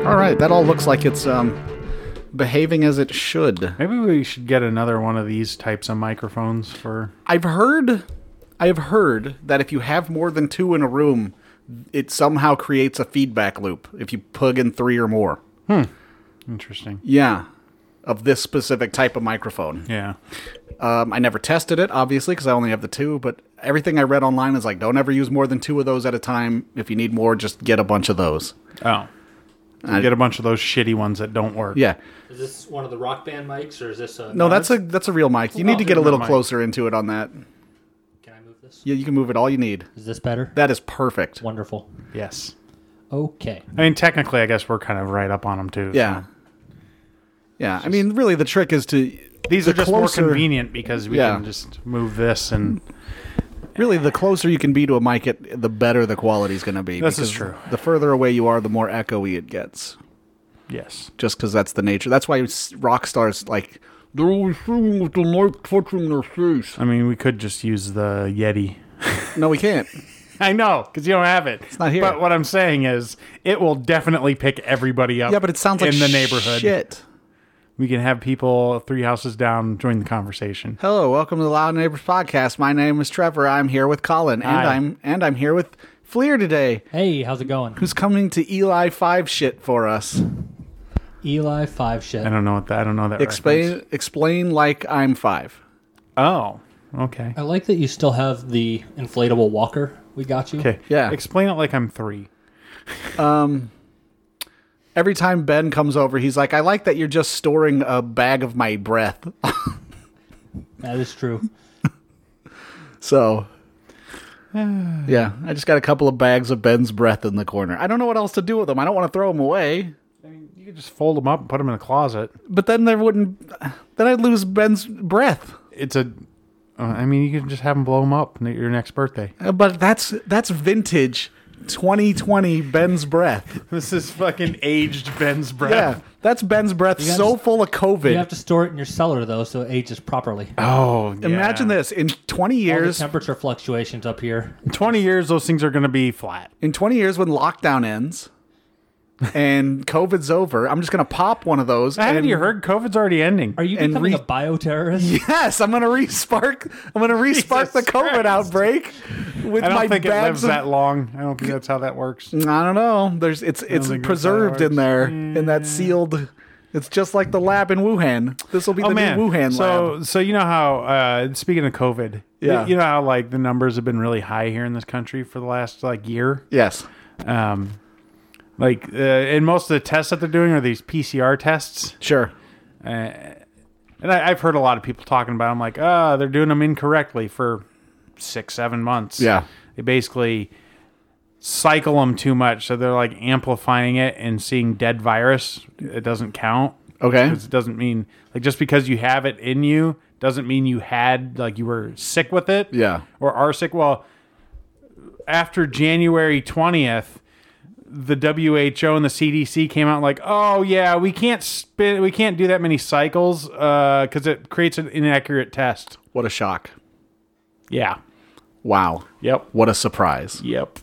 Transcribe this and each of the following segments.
All right, that all looks like it's behaving as it should. Maybe we should get another one of these types of microphones for... I have heard that if you have more than two in a room, it somehow creates a feedback loop if you plug in three or more. Interesting. Yeah, of this specific type of microphone. Yeah. I never tested it, obviously, because I only have the two, but everything I read online is like, don't ever use more than two of those at a time. If you need more, just get a bunch of those. Oh. Get a bunch of those shitty ones that don't work. Yeah. Is this one of the Rock Band mics, or is this a... No, that's a real mic. You need to get a little mic. closer into it on that. Can I move this? Yeah, you can move it all you need. Is this better? That is perfect. Wonderful. Yes. Okay. I mean, technically, I guess we're kind of right up on them, too. Yeah. So. Yeah, I mean, really, the trick is to... These the are just closer- more convenient because we can just move this and... Really, the closer you can be to a mic, the better the quality is going to be. This is because true. The further away you are, the more echoey it gets. Yes. Just because that's the nature. That's why rock stars, like, they're always singing with the mic touching their face. I mean, we could just use the Yeti. No, we can't. I know, because you don't have it. It's not here. But what I'm saying is, it will definitely pick everybody up. Yeah, but it sounds like in the neighborhood. shit. We can have people 3 houses down join the conversation. Hello, welcome to the Loud Neighbors podcast. My name is Trevor. I'm here with Colin, Hi. and I'm here with Fleer today, Hey, how's it going? who's coming to Eli 5 shit for us. Eli 5 shit. I don't know that reference. Explain like I'm 5. Oh, okay. I like that you still have the inflatable walker we got you. Okay. Yeah. Explain it like I'm 3. Every time Ben comes over, he's like, I like that you're just storing a bag of my breath. That is true. So, yeah, I just got a couple of bags of Ben's breath in the corner. I don't know what else to do with them. I don't want to throw them away. I mean, you could just fold them up and put them in a closet. But then then I'd lose Ben's breath. I mean, you can just have them blow them up at your next birthday. But that's vintage 2020 Ben's breath. This is fucking aged Ben's breath. Yeah, that's Ben's breath gotta so s- full of COVID. You have to store it in your cellar, though, so it ages properly. Oh, yeah. Imagine this. In 20 All the years, temperature fluctuations up here. In 20 years, those things are going to be flat. when lockdown ends and COVID's over, I'm just going to pop one of those. Haven't you heard? COVID's already ending. Are you And becoming a bioterrorist? Yes, I'm going to re-spark the COVID Christ. outbreak with I don't my think it bags lives that long. I don't think that's how that works. I don't know. It's think that's how it preserved in works. there in that sealed. It's just like the lab in Wuhan. This will be the new Wuhan lab. So you know how, speaking of COVID, Yeah. you know how like the numbers have been really high here in this country for the last like year? Yes. And most of the tests that they're doing are these PCR tests. Sure. And I've heard a lot of people talking about them like, they're doing them incorrectly for 6-7 months. Yeah. They basically cycle them too much. So they're like amplifying it and seeing dead virus. It doesn't count. Okay. 'Cause it doesn't mean, like, just because you have it in you doesn't mean you had, like, you were sick with it. Yeah. Or are sick. Well, after January 20th, the WHO and the CDC came out like, oh yeah, we can't do that many cycles because it creates an inaccurate test. What a shock. Yeah. Wow. Yep. What a surprise. Yep.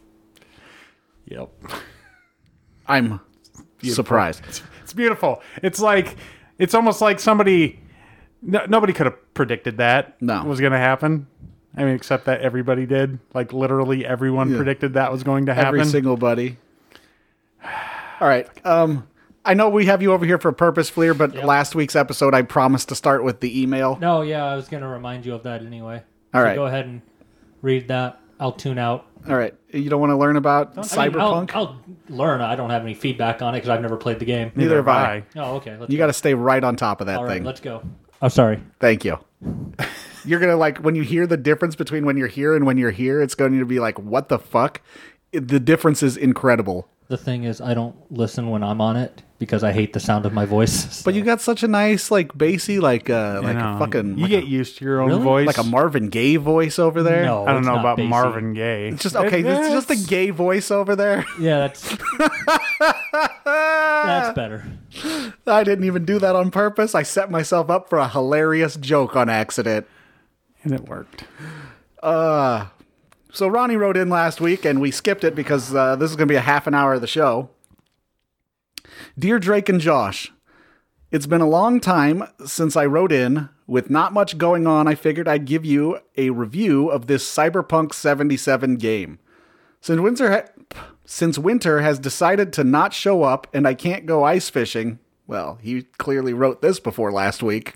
I'm surprised. It's beautiful. It's like, it's almost like somebody, nobody could have predicted that was going to happen. I mean, except that everybody did. Like literally everyone predicted that was going to happen. Every single buddy. All right. I know we have you over here for a purpose, Fleer, but last week's episode, I promised to start with the email. No, yeah, I was going to remind you of that anyway. All right. Go ahead and read that. I'll tune out. All right. You don't want to learn about I mean, Cyberpunk? I'll learn. I don't have any feedback on it because I've never played the game. Neither have I. Oh, okay. Let's You got to stay right on top of that All right, thing. let's go. Oh, sorry. Thank you. You're going to like, when you hear the difference between when you're here and when you're here, it's going to be like, what the fuck? The difference is incredible. The thing is, I don't listen when I'm on it because I hate the sound of my voice. So. But you got such a nice, like, bassy, like a fucking... You like get used to your own Really? voice. like a Marvin Gaye voice over there. No, I don't it's know not about bassy. Marvin Gaye. It's just, okay, it's just a gay voice over there. Yeah, that's better. I didn't even do that on purpose. I set myself up for a hilarious joke on accident. And it worked. So Ronnie wrote in last week, and we skipped it because this is going to be a half an hour of the show. Dear Drake and Josh, it's been a long time since I wrote in. With not much going on, I figured I'd give you a review of this Cyberpunk 77 game. Since winter has decided to not show up and I can't go ice fishing, well, he clearly wrote this before last week.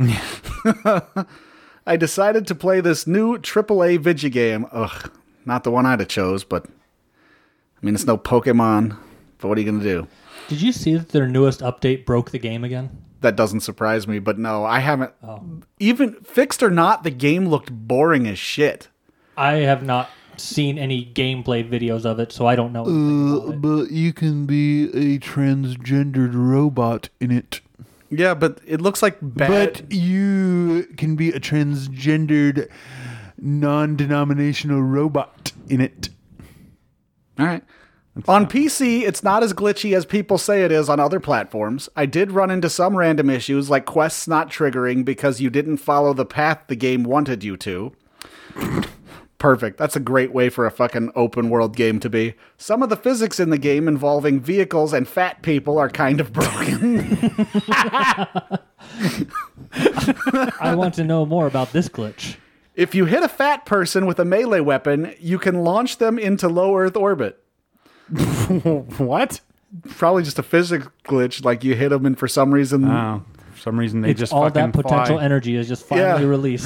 I decided to play this new AAA video game. Ugh, not the one I'd have chose, but I mean, it's no Pokemon, but what are you going to do? Did you see that their newest update broke the game again? That doesn't surprise me, but no, I haven't. Even fixed or not, the game looked boring as shit. I have not seen any gameplay videos of it, so I don't know anything about it. But you can be a transgendered robot in it. Yeah, but it looks like bad. But you can be a transgendered, non-denominational robot in it. All right. On PC, it's not as glitchy as people say it is on other platforms. I did run into some random issues, like quests not triggering because you didn't follow the path the game wanted you to. Perfect. That's a great way for a fucking open world game to be. Some of the physics in the game involving vehicles and fat people are kind of broken. I want to know more about this glitch. If you hit a fat person with a melee weapon, you can launch them into low Earth orbit. What? Probably just a physics glitch, like you hit them and for some reason... Oh, for some reason they It's just all fucking that potential fly. energy is just finally Yeah. released.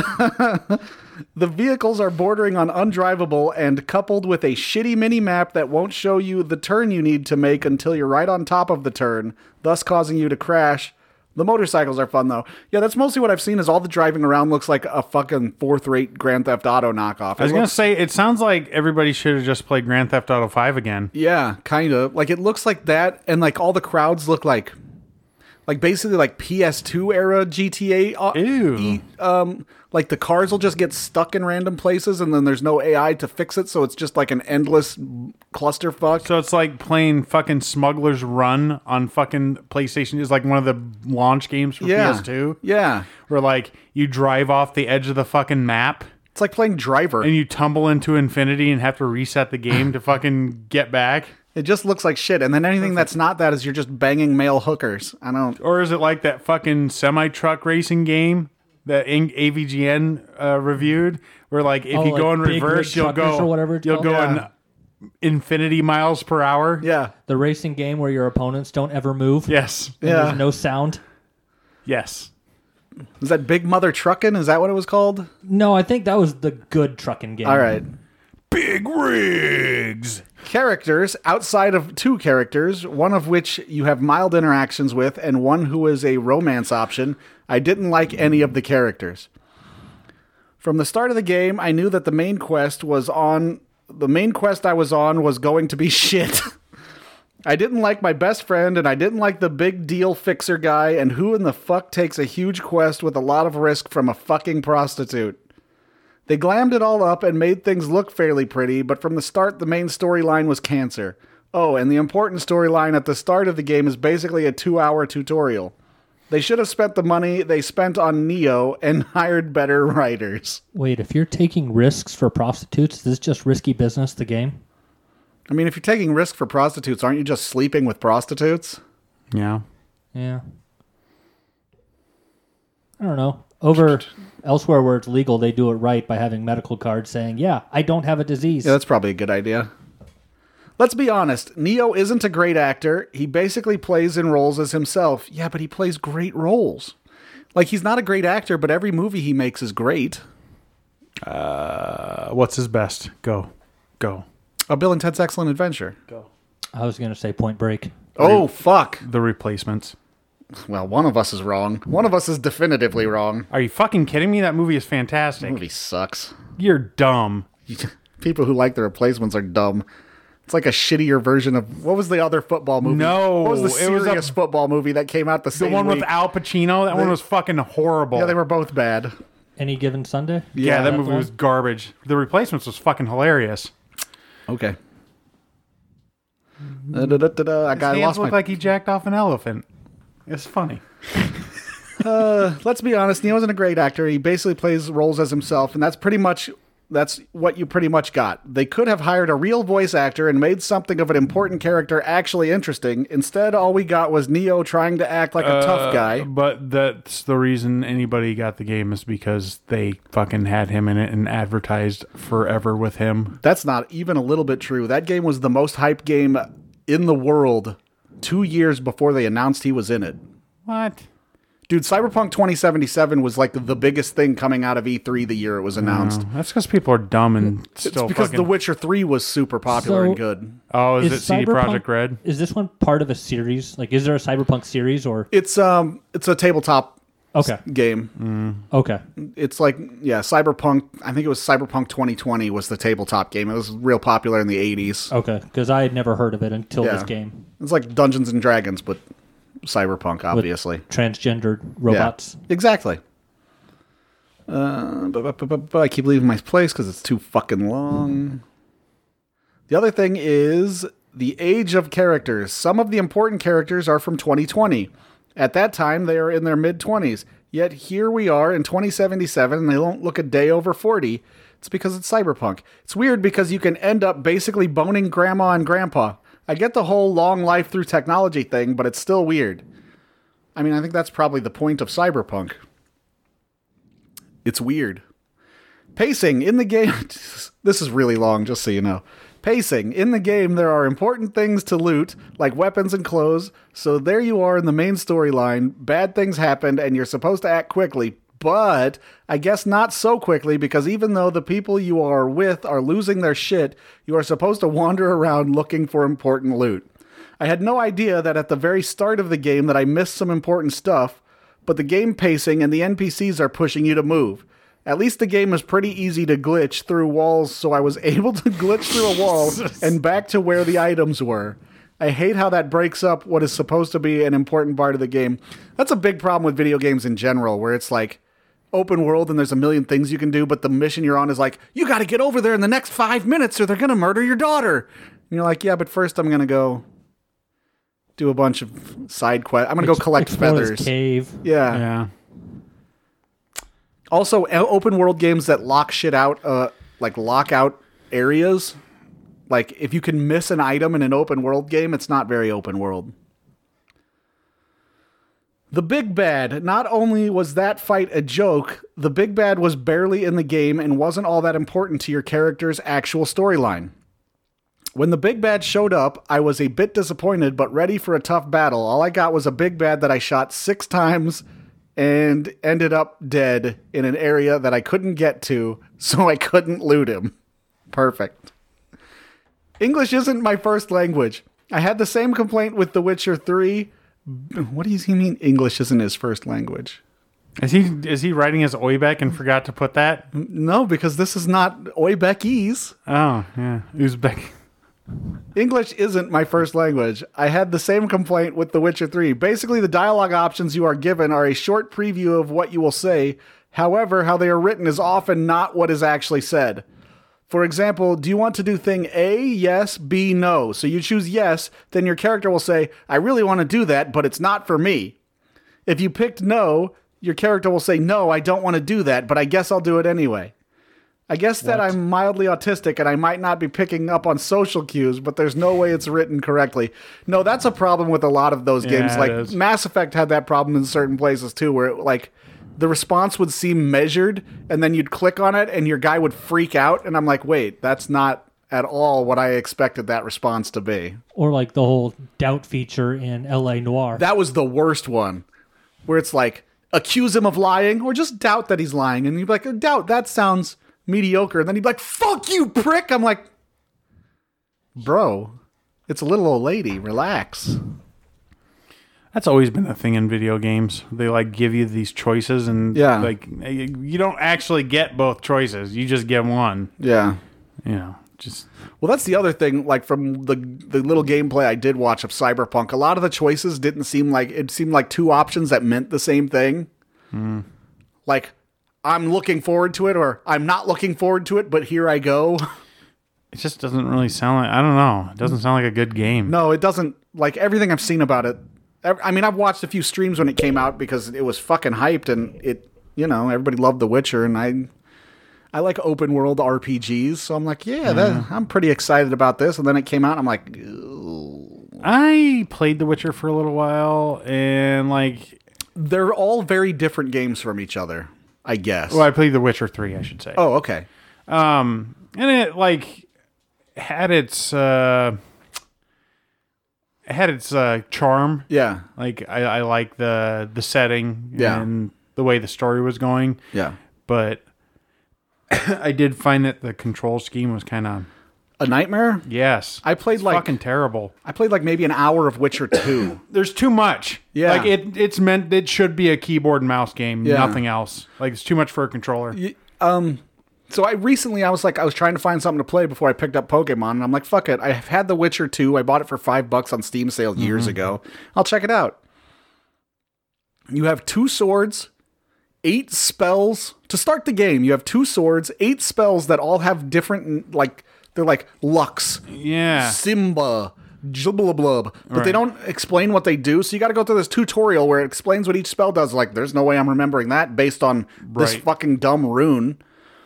The vehicles are bordering on undrivable and coupled with a shitty mini-map that won't show you the turn you need to make until you're right on top of the turn, thus causing you to crash. The motorcycles are fun, though. Yeah, that's mostly what I've seen is all the driving around looks like a fucking fourth-rate Grand Theft Auto knockoff. I was going to say, it sounds like everybody should have just played Grand Theft Auto 5 again. Yeah, kind of. Like, it looks like that, and, like, all the crowds look like basically, like, PS2 era GTA. Ew. Like, the cars will just get stuck in random places, and then there's no AI to fix it, so it's just, like, an endless clusterfuck. So it's like playing fucking Smuggler's Run on fucking PlayStation. It's like one of the launch games for PS2. Yeah. Where, like, you drive off the edge of the fucking map It's like playing Driver. and you tumble into infinity and have to reset the game to fucking get back. It just looks like shit. And then anything that's not that is you're just banging male hookers. I don't... Or is it like that fucking semi-truck racing game that AVGN reviewed? Where, like, if Oh, you like go in Big reverse, Rig you'll Truckers go... or whatever it's you'll go called? Yeah. in infinity miles per hour. Yeah. The racing game where your opponents don't ever move. Yes. And Yeah. There's no sound. Yes. Is that Big Mother Truckin'? Is that what it was called? No, I think that was the good trucking game. All right. Big rigs. Characters, outside of two characters, one of which you have mild interactions with, and one who is a romance option, I didn't like any of the characters. From the start of the game, I knew that the main quest I was on was going to be shit. I didn't like my best friend, and I didn't like the big deal fixer guy, and who in the fuck takes a huge quest with a lot of risk from a fucking prostitute? They glammed it all up and made things look fairly pretty, but from the start, the main storyline was cancer. Oh, and the important storyline at the start of the game is basically a 2-hour tutorial. They should have spent the money they spent on Neo and hired better writers. Wait, if you're taking risks for prostitutes, is this just risky business, the game? I mean, if you're taking risk for prostitutes, aren't you just sleeping with prostitutes? Yeah. Yeah. I don't know. Over elsewhere where it's legal, they do it right by having medical cards saying, yeah, I don't have a disease. Yeah, that's probably a good idea. Let's be honest, Neo isn't a great actor. He basically plays in roles as himself. Yeah, but he plays great roles. Like, he's not a great actor, but every movie he makes is great. What's his best? Go. Bill and Ted's Excellent Adventure. I was going to say Point Break. Oh, fuck. The Replacements. Well, one of us is wrong. One of us is definitively wrong. Are you fucking kidding me? That movie is fantastic. The movie sucks. You're dumb. People who like The Replacements are dumb. It's like a shittier version of... What was the other football movie? No, What was the it was serious football movie that came out the The same one week? with Al Pacino, that one was fucking horrible. Yeah, they were both bad. Any Given Sunday? Yeah, that that movie one? was garbage. The Replacements was fucking hilarious. Okay. I His lost hands my... look like he jacked off an elephant. It's funny. Let's be honest, Neo isn't a great actor. He basically plays roles as himself, and that's pretty much That's what you pretty much got. They could have hired a real voice actor and made something of an important character actually interesting. Instead, all we got was Neo trying to act like a tough guy. But that's the reason anybody got the game is because they fucking had him in it and advertised forever with him. That's not even a little bit true. That game was the most hyped game in the world 2 years before they announced he was in it. What? Dude, Cyberpunk 2077 was like the biggest thing coming out of E3 the year it was announced. That's because people are dumb and still It's because fucking... The Witcher 3 was super popular So- and good. Oh, is it CD Cyberpunk- Projekt Red? Is this one part of a series? Like, is there a Cyberpunk series or? It's a tabletop Okay. game. Okay. It's like, yeah, Cyberpunk, I think it was Cyberpunk 2020 was the tabletop game. It was real popular in the 80s. Okay. Because I had never heard of it until Yeah. this game. It's like Dungeons and Dragons, but Cyberpunk, obviously. Transgendered robots. Yeah, exactly. But I keep leaving my place because it's too fucking long. The other thing is the age of characters. Some of the important characters are from 2020. At that time, they are in their mid-20s. Yet here we are in 2077, and they don't look a day over 40. It's because it's Cyberpunk. It's weird because you can end up basically boning grandma and grandpa. I get the whole long life through technology thing, but it's still weird. I mean, I think that's probably the point of Cyberpunk. It's weird. Pacing in the game. This is really long, just so you know. Pacing. In the game, there are important things to loot, like weapons and clothes. So there you are in the main storyline. Bad things happened, and you're supposed to act quickly. But I guess not so quickly, because even though the people you are with are losing their shit, you are supposed to wander around looking for important loot. I had no idea that at the very start of the game that I missed some important stuff, but the game pacing and the NPCs are pushing you to move. At least the game is pretty easy to glitch through walls, so I was able to glitch through a wall and back to where the items were. I hate how that breaks up what is supposed to be an important part of the game. That's a big problem with video games in general, where it's like open world and there's a million things you can do, but the mission you're on is like, you got to get over there in the next 5 minutes or they're going to murder your daughter. And you're like, yeah, but first I'm going to go do a bunch of side quests. I'm going to go collect Explore this feathers. cave. Yeah. Yeah. Also, open world games that lock shit out, like lock out areas. Like, if you can miss an item in an open world game, it's not very open world. The Big Bad. Not only was that fight a joke, the Big Bad was barely in the game and wasn't all that important to your character's actual storyline. When the Big Bad showed up, I was a bit disappointed, but ready for a tough battle. All I got was a Big Bad that I shot 6 times and ended up dead in an area that I couldn't get to, so I couldn't loot him. Perfect. English isn't my first language. I had the same complaint with The Witcher 3. What does he mean English isn't his first language? Is he writing his Oibek and forgot to put that? No, because this is not Oibekese. Oh, yeah. Uzbek. English isn't my first language. I had the same complaint with The Witcher 3. Basically, the dialogue options you are given are a short preview of what you will say. However, how they are written is often not what is actually said. For example, do you want to do thing A? Yes. B? No. So you choose yes, then your character will say, I really want to do that, but it's not for me. If you picked no, your character will say, no, I don't want to do that, but I guess I'll do it anyway. I guess that I'm mildly autistic and I might not be picking up on social cues, but there's no way it's written correctly. No, that's a problem with a lot of those games. it Like is. Mass Effect had that problem in certain places too, where like the response would seem measured and then you'd click on it and your guy would freak out. And I'm like, wait, that's not at all what I expected that response to be. Or like the whole doubt feature in L.A. Noire. That was the worst one, where it's like, accuse him of lying or just doubt that he's lying. And you'd be like, doubt, that sounds mediocre. And then he'd be like, fuck you, prick. I'm like, bro, it's a little old lady. Relax. That's always been a thing in video games. They like give you these choices and Yeah. like you don't actually get both choices. You just get one. Yeah. You know, just Well, that's the other thing. Like from the little gameplay I did watch of Cyberpunk, a lot of the choices didn't seem like it seemed like two options that meant the same thing. Like, I'm looking forward to it, or I'm not looking forward to it, but here I go. it just doesn't really sound like, I don't know. It doesn't sound like a good game. No, it doesn't. Like everything I've seen about it. I mean, I've watched a few streams when it came out because it was fucking hyped, and it, you know, everybody loved The Witcher, and I I like open world RPGs, so I'm like, I'm pretty excited about this. And then it came out, and I'm like, ew. I played The Witcher for a little while, and like, They're all very different games from each other, I guess. well, I played The Witcher 3, I should say. Oh, okay. And it like had its charm. Yeah, Like I like the setting Yeah. and the way the story was going, yeah. but I did find that the control scheme was kind of A Nightmare? yes. I played It's like fucking terrible. I played like maybe an hour of Witcher 2. There's too much. Yeah. Like it's meant it should be a keyboard and mouse game, Yeah. nothing else. Like it's too much for a controller. So I was trying to find something to play before I picked up Pokemon, and I'm like, fuck it. I've had The Witcher 2. I bought it for $5 on Steam sale years ago. I'll check it out. You have 2 swords, 8 spells. To start the game, you have 2 swords, 8 spells that all have different, like, they're like Lux, Yeah. Simba, Jublablub, but they Right. don't explain what they do. So you got to go through this tutorial where it explains what each spell does. Like, there's no way I'm remembering that based on this Right. fucking dumb rune.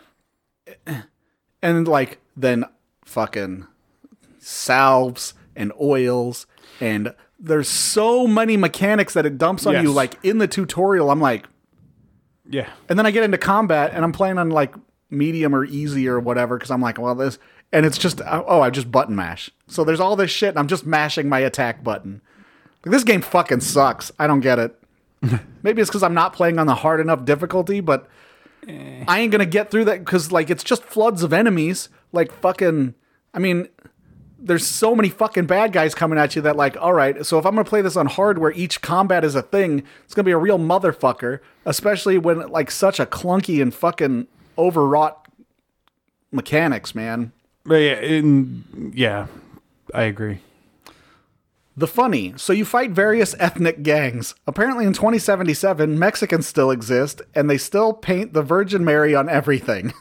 And like, then fucking salves and oils, and there's so many mechanics that it dumps on Yes. you. Like in the tutorial, I'm like, Yeah. and then I get into combat and I'm playing on like medium or easy or whatever because I'm like, well, this, and it's just, I just button mash. So there's all this shit and I'm just mashing my attack button. Like, this game fucking sucks. I don't get it. Maybe it's because I'm not playing on the hard enough difficulty, but I ain't gonna get through that because like it's just floods of enemies. Like fucking, I mean, there's so many fucking bad guys coming at you that like, all right, so if I'm gonna play this on hard where each combat is a thing, it's gonna be a real motherfucker. Especially when like such a clunky and fucking overwrought mechanics, man. But yeah, I agree. The funny, so you fight various ethnic gangs. Apparently in 2077, Mexicans still exist, and they still paint the Virgin Mary on everything.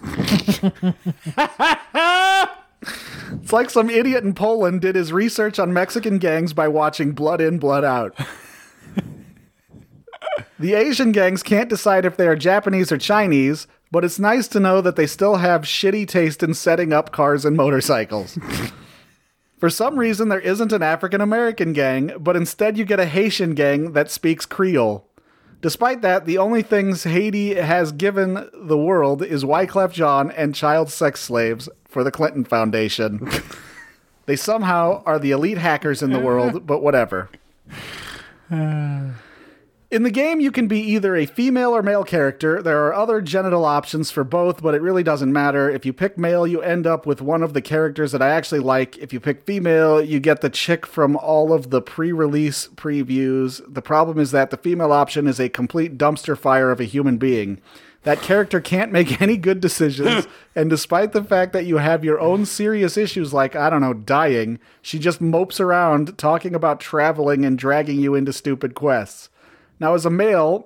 It's like some idiot in Poland did his research on Mexican gangs by watching Blood In, Blood Out. The Asian gangs can't decide if they are Japanese or Chinese, but it's nice to know that they still have shitty taste in setting up cars and motorcycles. For some reason, there isn't an African-American gang, but instead you get a Haitian gang that speaks Creole. Despite that, the only things Haiti has given the world is Wyclef Jean and child sex slaves for the Clinton Foundation. They somehow are the elite hackers in the world, but whatever. In the game, you can be either a female or male character. There are other genital options for both, but it really doesn't matter. If you pick male, you end up with one of the characters that I actually like. If you pick female, you get the chick from all of the pre-release previews. The problem is that the female option is a complete dumpster fire of a human being. That character can't make any good decisions, and despite the fact that you have your own serious issues like, I don't know, dying, she just mopes around talking about traveling and dragging you into stupid quests. Now as a male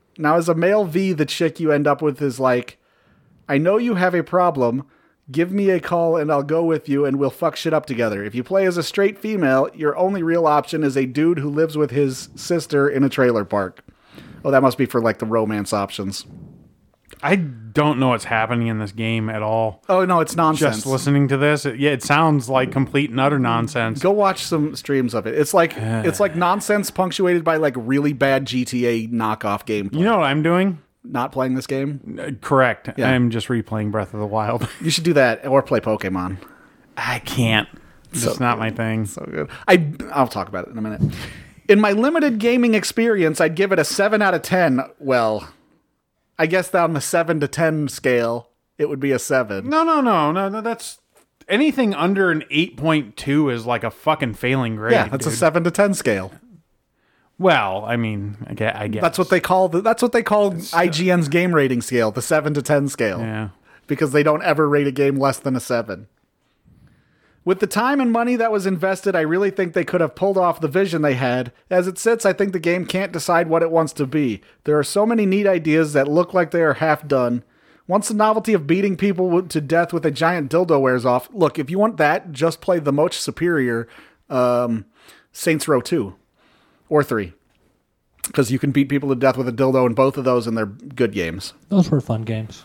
V, the chick you end up with is like, I know you have a problem. Give me a call and I'll go with you and we'll fuck shit up together. If you play as a straight female, your only real option is a dude who lives with his sister in a trailer park. Oh, that must be for like the romance options. I don't know what's happening in this game at all. Oh, no, it's nonsense. Just listening to this, it sounds like complete and utter nonsense. Go watch some streams of it. It's like nonsense punctuated by like really bad GTA knockoff gameplay. You know what I'm doing? Not playing this game? Correct. Yeah. I'm just replaying Breath of the Wild. You should do that or play Pokemon. I can't. It's So not my thing. So good. I'll talk about it in a minute. In my limited gaming experience, I'd give it a 7 out of 10. Well, I guess on the 7 to 10 scale, it would be a 7. No. That's anything under an 8.2 is like a fucking failing grade. Yeah, that's a 7 to 10 scale. Well, I mean, I guess That's what they call IGN's game rating scale, the 7 to 10 scale. Yeah. Because they don't ever rate a game less than a 7. With the time and money that was invested, I really think they could have pulled off the vision they had. As it sits, I think the game can't decide what it wants to be. There are so many neat ideas that look like they are half done. Once the novelty of beating people to death with a giant dildo wears off, look, if you want that, just play the much superior Saints Row 2 or 3. Because you can beat people to death with a dildo in both of those, and they're good games. Those were fun games.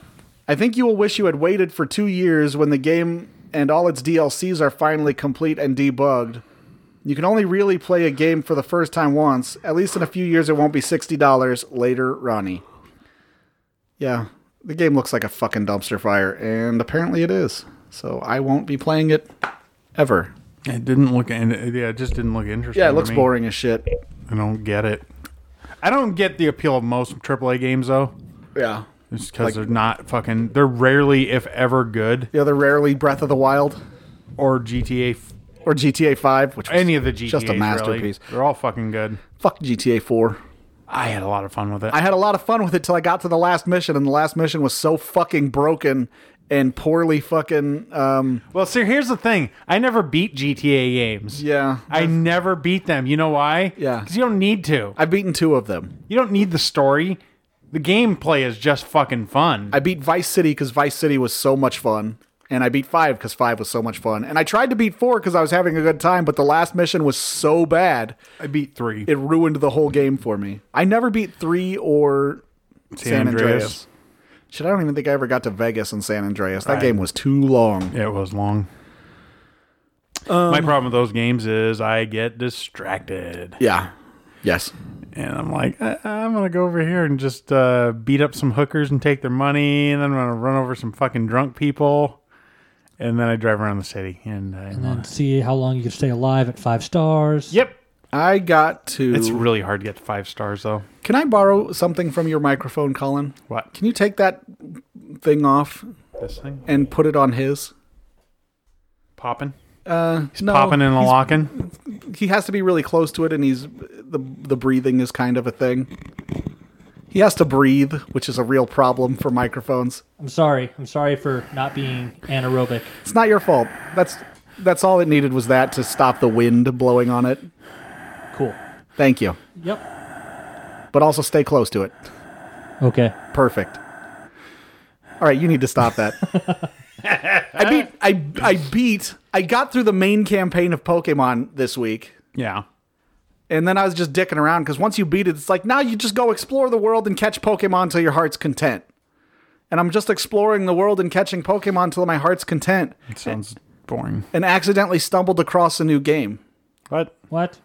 I think you will wish you had waited for 2 years when the game and all its DLCs are finally complete and debugged. You can only really play a game for the first time once. At least in a few years it won't be $60. Later, Ronnie. Yeah, the game looks like a fucking dumpster fire, and apparently it is. So I won't be playing it ever. It didn't look, it just didn't look interesting. Yeah, it looks to me. boring as shit. I don't get it. I don't get the appeal of most AAA games though. Yeah. It's because they're not fucking. They're rarely, if ever, good. The other rarely Breath of the Wild Or GTA. or GTA 5, which was Any of the GTAs. just a masterpiece. Really. They're all fucking good. Fuck GTA 4. I had a lot of fun with it. I had a lot of fun with it till I got to the last mission, and the last mission was so fucking broken and poorly fucking. Well, see, here's the thing. I never beat GTA games. Yeah. I never beat them. You know why? Yeah. Because you don't need to. I've beaten 2 of them. You don't need the story. The gameplay is just fucking fun. I beat Vice City because Vice City was so much fun. And I beat 5 because 5 was so much fun. And I tried to beat 4 because I was having a good time, but the last mission was so bad, I beat 3. it ruined the whole game for me. I never beat 3 or San Andreas. Shit, I don't even think I ever got to Vegas in San Andreas. That game was too long. It was long. My problem with those games is I get distracted. Yeah. Yes. And I'm like, I'm going to go over here and just beat up some hookers and take their money. And then I'm going to run over some fucking drunk people. And then I drive around the city. And then see how long you can stay alive at 5 stars. Yep. I got to... It's really hard to get to 5 stars, though. Can I borrow something from your microphone, Colin? What? Can you take that thing off This thing? and put it on his? Popping? He's Popping and locking? He has to be really close to it, and the breathing is kind of a thing. He has to breathe, which is a real problem for microphones. I'm sorry. I'm sorry for not being anaerobic. It's not your fault. That's all it needed was that to stop the wind blowing on it. Cool. Thank you. Yep. But also stay close to it. Okay. Perfect. All right, you need to stop that. I got through the main campaign of Pokemon this week. Yeah. And then I was just dicking around because once you beat it, it's like, now you just go explore the world and catch Pokemon till your heart's content. And I'm just exploring the world and catching Pokemon till my heart's content. It sounds boring. And accidentally stumbled across a new game. What?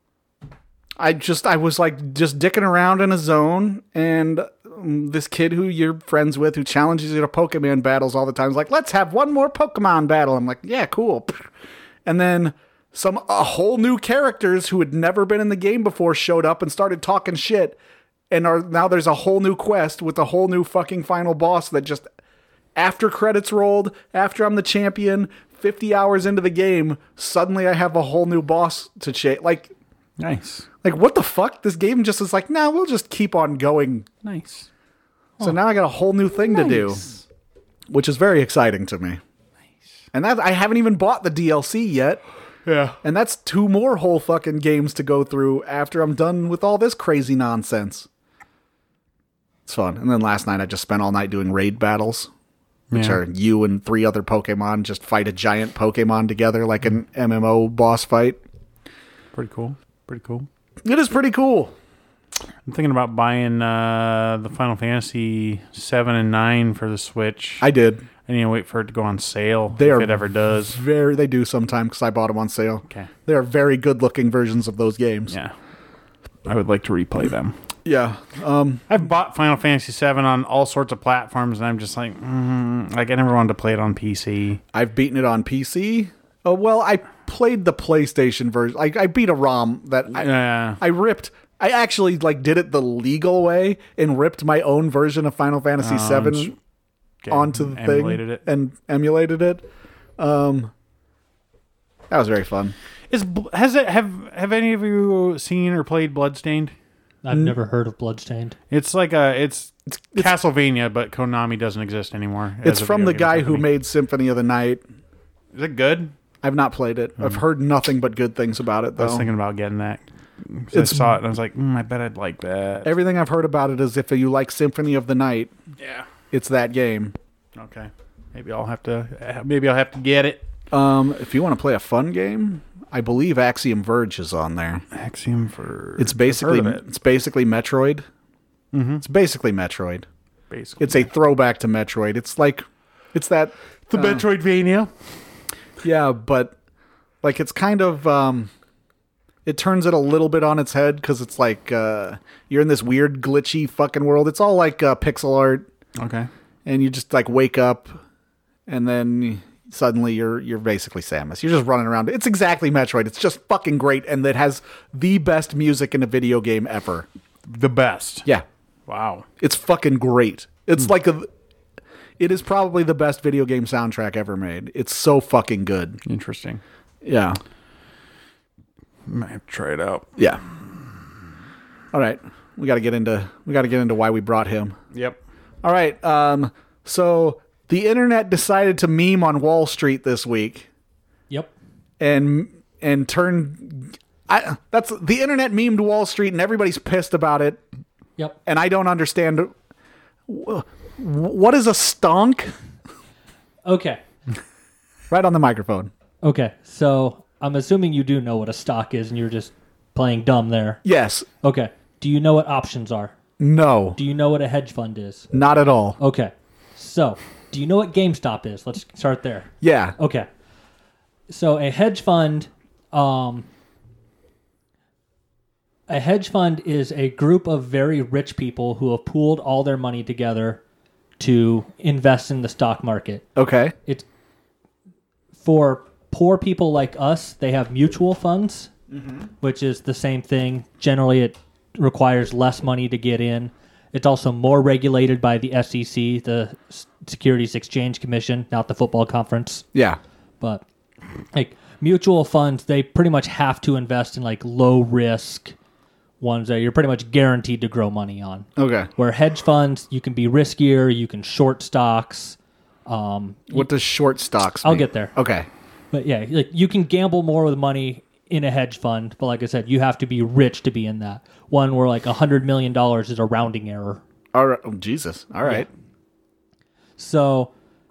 I was like just dicking around in a zone, and this kid who you're friends with, who challenges you to Pokemon battles all the time, is like, let's have one more Pokemon battle. I'm like, yeah, cool. And then a whole new characters who had never been in the game before showed up and started talking shit, and now there's a whole new quest with a whole new fucking final boss that just, after credits rolled, after I'm the champion, 50 hours into the game, suddenly I have a whole new boss to chase. Nice. Like, what the fuck? This game just is like, nah, we'll just keep on going. Nice. So now I got a whole new thing to do, which is very exciting to me. Nice. And that I haven't even bought the DLC yet. Yeah. And that's 2 more whole fucking games to go through after I'm done with all this crazy nonsense. It's fun. And then last night I just spent all night doing raid battles, which are you and 3 other Pokemon just fight a giant Pokemon together like an MMO boss fight. Pretty cool. Pretty cool. It is pretty cool. I'm thinking about buying the Final Fantasy 7 and 9 for the Switch. I did. I need to wait for it to go on sale, They if are it ever does. They do sometime because I bought them on sale. Okay. They are very good looking versions of those games. Yeah. I would like to replay them. Yeah. I've bought Final Fantasy 7 on all sorts of platforms, and I'm just like, I never wanted to play it on PC. I've beaten it on PC. Oh, well, I played the PlayStation version. I beat a ROM that I ripped. I actually did it the legal way and ripped my own version of Final Fantasy VII onto the thing and emulated it. That was very fun. Have any of you seen or played Bloodstained? I've never heard of Bloodstained. It's like it's Castlevania, but Konami doesn't exist anymore. It's from the guy who made Symphony of the Night. Is it good? I've not played it. I've heard nothing but good things about it, though. I was thinking about getting that. I saw it and I was like, I bet I'd like that. Everything I've heard about it is if you like Symphony of the Night, it's that game. Okay. Maybe I'll have to get it. If you want to play a fun game, I believe Axiom Verge is on there. Axiom Verge. It's basically Metroid. Mm-hmm. It's basically Metroid. basically. It's a throwback to Metroid. It's like, it's that, the Metroidvania. yeah, but like it's kind of, it turns it a little bit on its head because it's like you're in this weird glitchy fucking world. It's all like pixel art, Okay. and you just like wake up, and then suddenly you're basically Samus. You're just running around. It's exactly Metroid. It's just fucking great, and it has the best music in a video game ever. The best. Yeah, Wow. it's fucking great. It's like it is probably the best video game soundtrack ever made. It's so fucking good. Interesting. Yeah, Might have to try it out. yeah. All right, we got to get into why we brought him. Yep. All right. So the internet decided to meme on Wall Street this week, Yep. and turn. That's the internet memed Wall Street, and everybody's pissed about it. Yep. And I don't understand. What is a stonk? Okay. Right on the microphone. Okay. So I'm assuming you do know what a stock is, and you're just playing dumb there. Yes. Okay. Do you know what options are? No. Do you know what a hedge fund is? Not at all. Okay. So, do you know what GameStop is? Let's start there. Yeah. Okay. So a hedge fund is a group of very rich people who have pooled all their money together to invest in the stock market. Okay. It's for poor people like us, they have mutual funds, which is the same thing. Generally, it requires less money to get in. It's also more regulated by the SEC, the Securities Exchange Commission, not the football conference. Yeah. But like mutual funds, they pretty much have to invest in like low risk ones that you're pretty much guaranteed to grow money on. Okay. Where hedge funds, you can be riskier, you can short stocks. What does short stocks mean? I'll get there. Okay. But yeah, like you can gamble more with money in a hedge fund, but like I said, you have to be rich to be in that. One where like $100 million is a rounding error. All right. Oh, Jesus. All right. So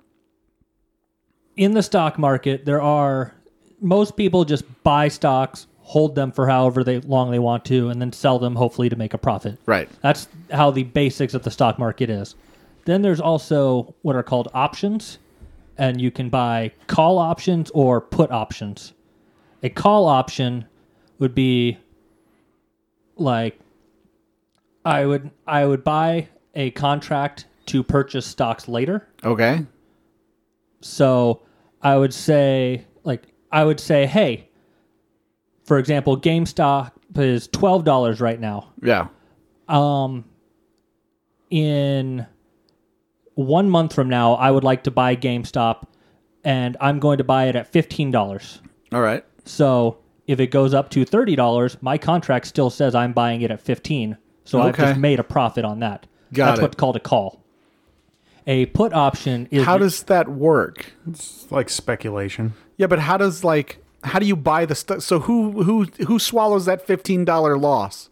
in the stock market, most people just buy stocks, hold them for however long they want to, and then sell them hopefully to make a profit. Right. That's how the basics of the stock market is. Then there's also what are called options, and you can buy call options or put options. A call option would be like I would buy a contract to purchase stocks later. Okay. So I would say, hey, for example, GameStop is $12 right now. Yeah. In 1 month from now, I would like to buy GameStop, and I'm going to buy it at $15. All right. So if it goes up to $30, my contract still says I'm buying it at $15. So I've Okay. just made a profit on that. That's it. what's called a call. A put option is How does that work? It's like speculation. Yeah, but how do you buy the stuff? So who swallows that $15 loss?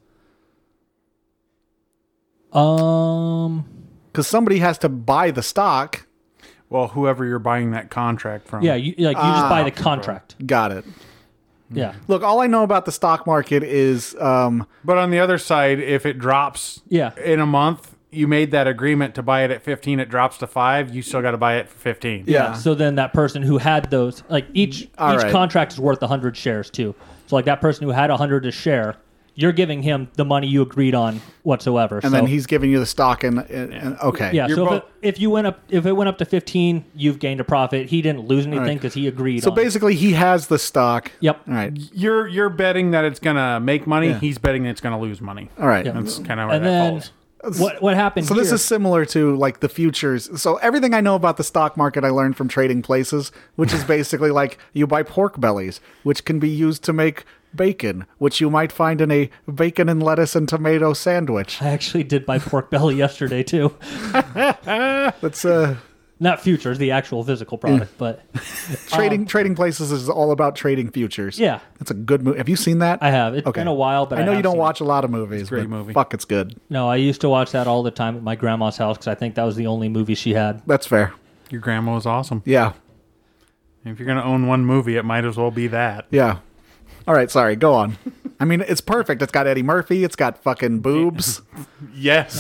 Because somebody has to buy the stock. Well, whoever you're buying that contract from. yeah, you just buy the contract. Got it. Yeah. Look, all I know about the stock market is But on the other side, if it drops Yeah. in a month, you made that agreement to buy it at 15, it drops to 5, you still got to buy it for 15. Yeah. So then that person who had those, like each right. contract is worth 100 shares too. So like that person who had 100 a share, you're giving him the money you agreed on whatsoever. and then he's giving you the stock and okay. yeah. You're So both- if it went up to 15, you've gained a profit. He didn't lose anything because he agreed. So on. basically he has the stock. Yep. All right. You're betting that it's going to make money. Yeah. He's betting that it's going to lose money. All right. Yeah. That's kind of where And that then falls. what happened? So this here- is similar to like the futures. So everything I know about the stock market I learned from Trading Places, which is basically like you buy pork bellies, which can be used to make bacon, which you might find in a bacon and lettuce and tomato sandwich. I actually did buy pork belly yesterday too. That's Not futures, the actual physical product, but Trading Places is all about trading futures. yeah, That's a good movie. Have you seen that? I have. It's Okay. been a while, but I know you have don't seen watch a lot of movies. great but movie. Fuck, it's good. it. No, I used to watch that all the time at my grandma's house because I think that was the only movie she had. That's fair. Your grandma was awesome. Yeah. If you're going to own one movie, it might as well be that. Yeah. All right, sorry. Go on. I mean, it's perfect. It's got Eddie Murphy. It's got fucking boobs. Yes.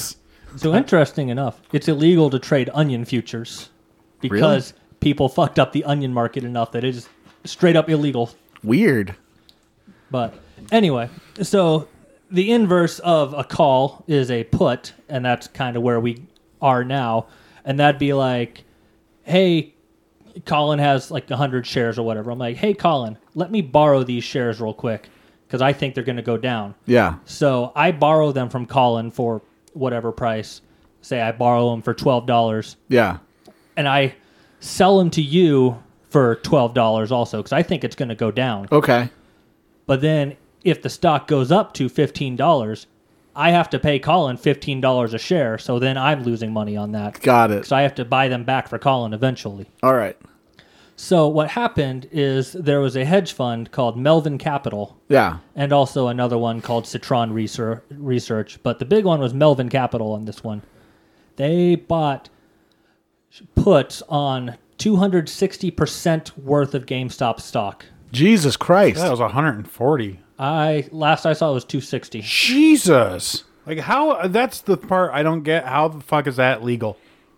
So interesting enough, it's illegal to trade onion futures because people fucked up the onion market enough that it is straight up illegal. Weird. But anyway, so the inverse of a call is a put, and that's kind of where we are now. And that'd be like, hey, Colin has like 100 shares or whatever. I'm like, hey, Colin, let me borrow these shares real quick because I think they're going to go down. Yeah. So I borrow them from Colin for whatever price. Say I borrow them for $12, Yeah. and I sell them to you for $12 also because I think it's going to go down. Okay. But then if the stock goes up to $15, I have to pay Colin $15 a share. So then I'm losing money on that. Got it. So I have to buy them back for Colin eventually. All right. So what happened is there was a hedge fund called Melvin Capital Yeah. and also another one called Citron Research. But the big one was Melvin Capital on this one. They bought puts on 260% worth of GameStop stock. Jesus Christ. That was 140. Last I saw it was 260. Jesus. Like how? That's the part I don't get. How the fuck is that legal?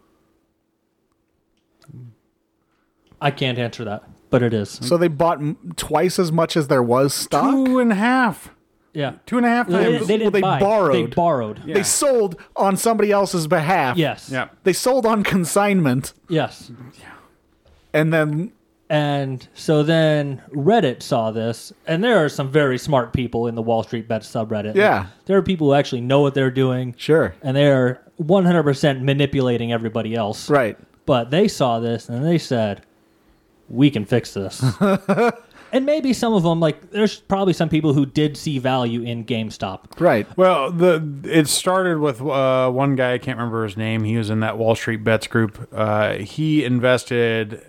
I can't answer that, but it is. So they bought twice as much as there was stock? 2.5. Yeah. 2.5 They, times. didn't they buy. borrowed. They borrowed. Yeah. They sold on somebody else's behalf. Yes. Yeah. They sold on consignment. Yes. And then, And so then Reddit saw this, and there are some very smart people in the Wall Street Bets subreddit. Yeah. There are people who actually know what they're doing, sure. and they are 100% manipulating everybody else. Right. But they saw this, and they said, we can fix this. And maybe some of them, like, there's probably some people who did see value in GameStop. Right. Well, it started with one guy, I can't remember his name. He was in that Wall Street Bets group. He invested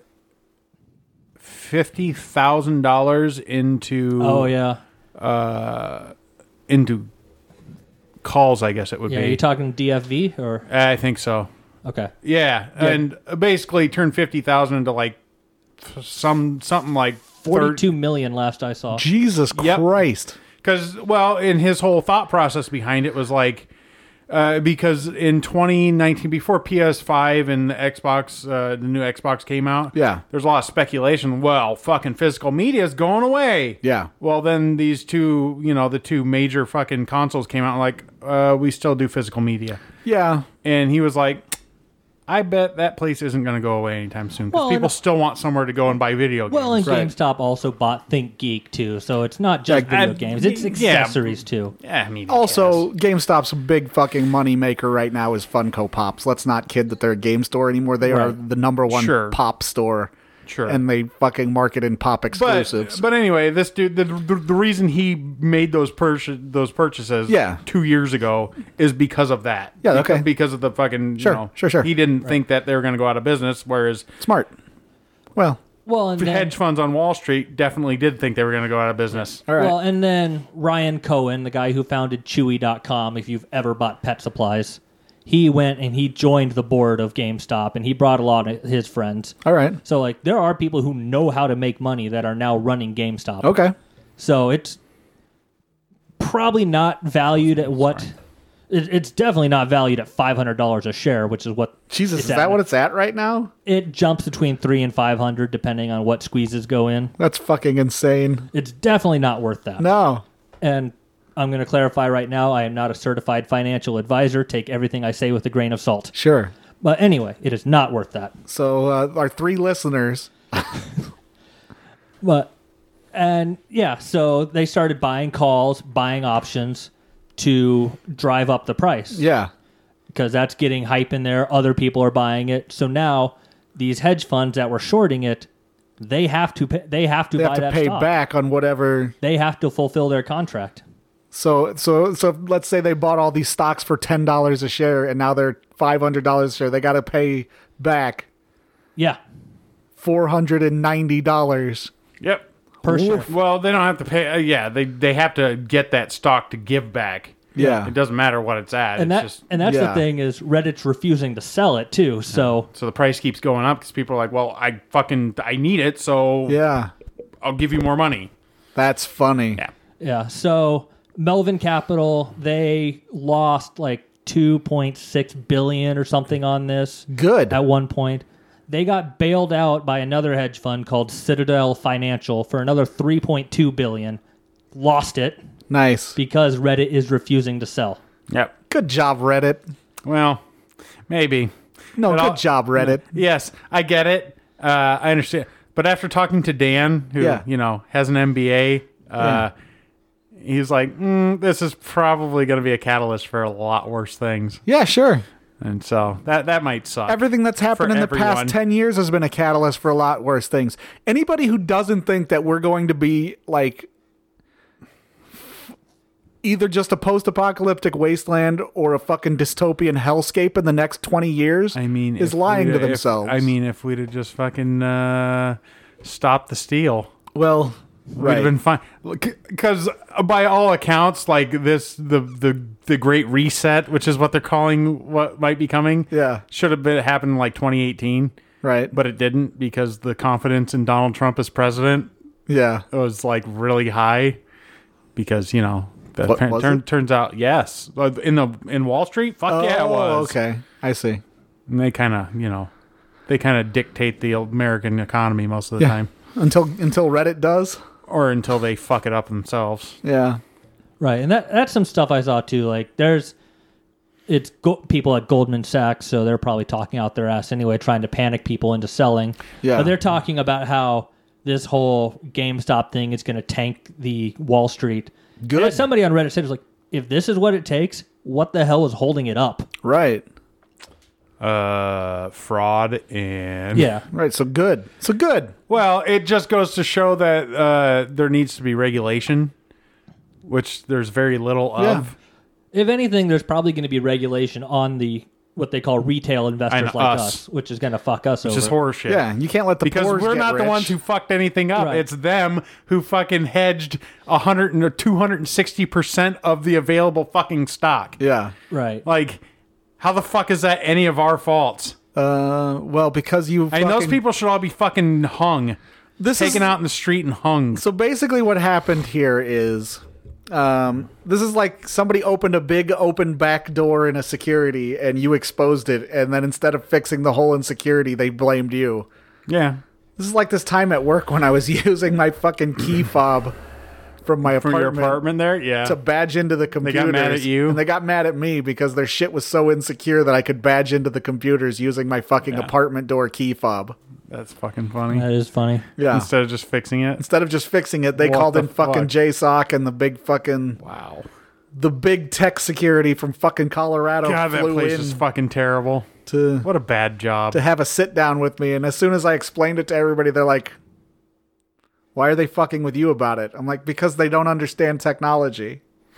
$50,000 into Oh, yeah. into calls, I guess it would Yeah, be. are you talking DFV or? I think so. Okay. Yeah, and basically turned 50,000 into like something like 42 million last I saw. Jesus Yep. Christ. Because, well, in his whole thought process behind it was like, because in 2019, before PS5 and the Xbox, the new Xbox came out, Yeah. there's a lot of speculation. Well, fucking physical media is going away. Yeah. Well, then these two, the two major fucking consoles came out, like, we still do physical media. Yeah. And he was like, I bet that place isn't going to go away anytime soon because Well, people and- still want somewhere to go and buy video games. Well, and Right. GameStop also bought ThinkGeek too, so it's not just Like, video games; it's yeah. accessories too. Yeah, I mean, Also, GameStop's big fucking money maker right now is Funko Pops. Let's not kid that they're a game store anymore. They are Right. the number one Sure. pop store. Sure. And they fucking market in pop exclusives. But anyway, this dude, the reason he made those purchases Yeah. 2 years ago is because of that. Yeah, Because- okay. Because of the fucking, Sure, sure. He didn't think that they were going to go out of business, whereas Smart. Well, Well, and the then, hedge funds on Wall Street definitely did think they were going to go out of business. all right. well, and then Ryan Cohen, the guy who founded Chewy.com, if you've ever bought pet supplies, he went and he joined the board of GameStop, and he brought a lot of his friends. all right. So, like, there are people who know how to make money that are now running GameStop. Okay. So it's probably not valued at what. It's definitely not valued at $500 a share, which is what Jesus, it's is at that now. what it's at right now? It jumps between 3 and 500 depending on what squeezes go in. That's fucking insane. It's definitely not worth that. No. And I'm going to clarify right now, I am not a certified financial advisor. Take everything I say with a grain of salt. Sure. But anyway, it is not worth that. So our 3 listeners. So they started buying calls, buying options to drive up the price. Yeah. Because that's getting hype in there. Other people are buying it. So now these hedge funds that were shorting it, they have to pay, they have to They buy have to that pay stock. back on whatever. They have to fulfill their contract. So let's say they bought all these stocks for $10 a share and now they're $500 a share. They got to pay back Yeah, $490. Yep. per share. Well, they don't have to pay. They have to get that stock to give back. Yeah. It doesn't matter what it's at. And It's that's Yeah. the thing is Reddit's refusing to sell it too. So so the price keeps going up because people are like, well, I need it, so Yeah. I'll give you more money. That's funny. Yeah. yeah, so Melvin Capital, they lost like $2.6 billion or something on this. Good. At one point. They got bailed out by another hedge fund called Citadel Financial for another $3.2 billion. Lost it Nice. because Reddit is refusing to sell. Yep. Good job, Reddit. Well, maybe. No, But good I'll- job, Reddit. Yes, I get it. I understand. But after talking to Dan, who Yeah. has an MBA, he's like, "This is probably going to be a catalyst for a lot worse things," Yeah, sure. and so that might suck. Everything that's happened in the everyone. past 10 years has been a catalyst for a lot worse things. Anybody who doesn't think that we're going to be like either just a post-apocalyptic wasteland or a fucking dystopian hellscape in the next 20 years I mean, is if lying to we'd- themselves. if we'd have just fucking stopped the steal, well, we'd have been fine. Because by all accounts, like the Great Reset, which is what they're calling what might be coming, Yeah. should have happened in like 2018. Right. But it didn't, because the confidence in Donald Trump as president Yeah. was like really high. Because that What, was it? turns out, yes, in Wall Street, fuck yeah, it was. Okay. I see. And they kind of dictate the American economy most of the Yeah. time, Until Reddit does? or until they fuck it up themselves. Yeah. Right, and that's some stuff I saw too. Like, it's people at Goldman Sachs, so they're probably talking out their ass anyway, trying to panic people into selling. Yeah. But they're talking about how this whole GameStop thing is going to tank the Wall Street. Good. And somebody on Reddit said, "It was like, if this is what it takes, what the hell is holding it up?" Right. Fraud and Yeah, Right. So good. So good. Well, it just goes to show that there needs to be regulation, which there's very little of. if anything, there's probably going to be regulation on the what they call retail investors And like us. us, which is going to fuck us Which over. is horseshit. Yeah. You can't let the Because poors we're get not the rich. ones who fucked anything up. Right. It's them who fucking hedged 100 or 260% of the available fucking stock. Yeah. Right. Like, how the fuck is that any of our faults? Well, because you I mean, those people should all be fucking hung, taken out in the street and hung. So basically what happened here is this is like somebody opened a big open back door in a security and you exposed it, and then instead of fixing the hole in security, they blamed you. Yeah. This is like this time at work when I was using my fucking key fob from my From your apartment apartment there? Yeah. to badge into the computers. got mad at you? And they got mad at me because their shit was so insecure that I could badge into the computers using my fucking apartment door key fob. That's fucking funny. That is funny. Yeah. Instead of just fixing it. Instead of just fixing it, they What called the in fucking fuck? JSOC and the big fucking Wow. the big tech security from fucking Colorado God, that flew place in is fucking terrible. to What a bad job. have a sit down with me. And as soon as I explained it to everybody, they're like, "Why are they fucking with you about it?" I'm like, "Because they don't understand technology."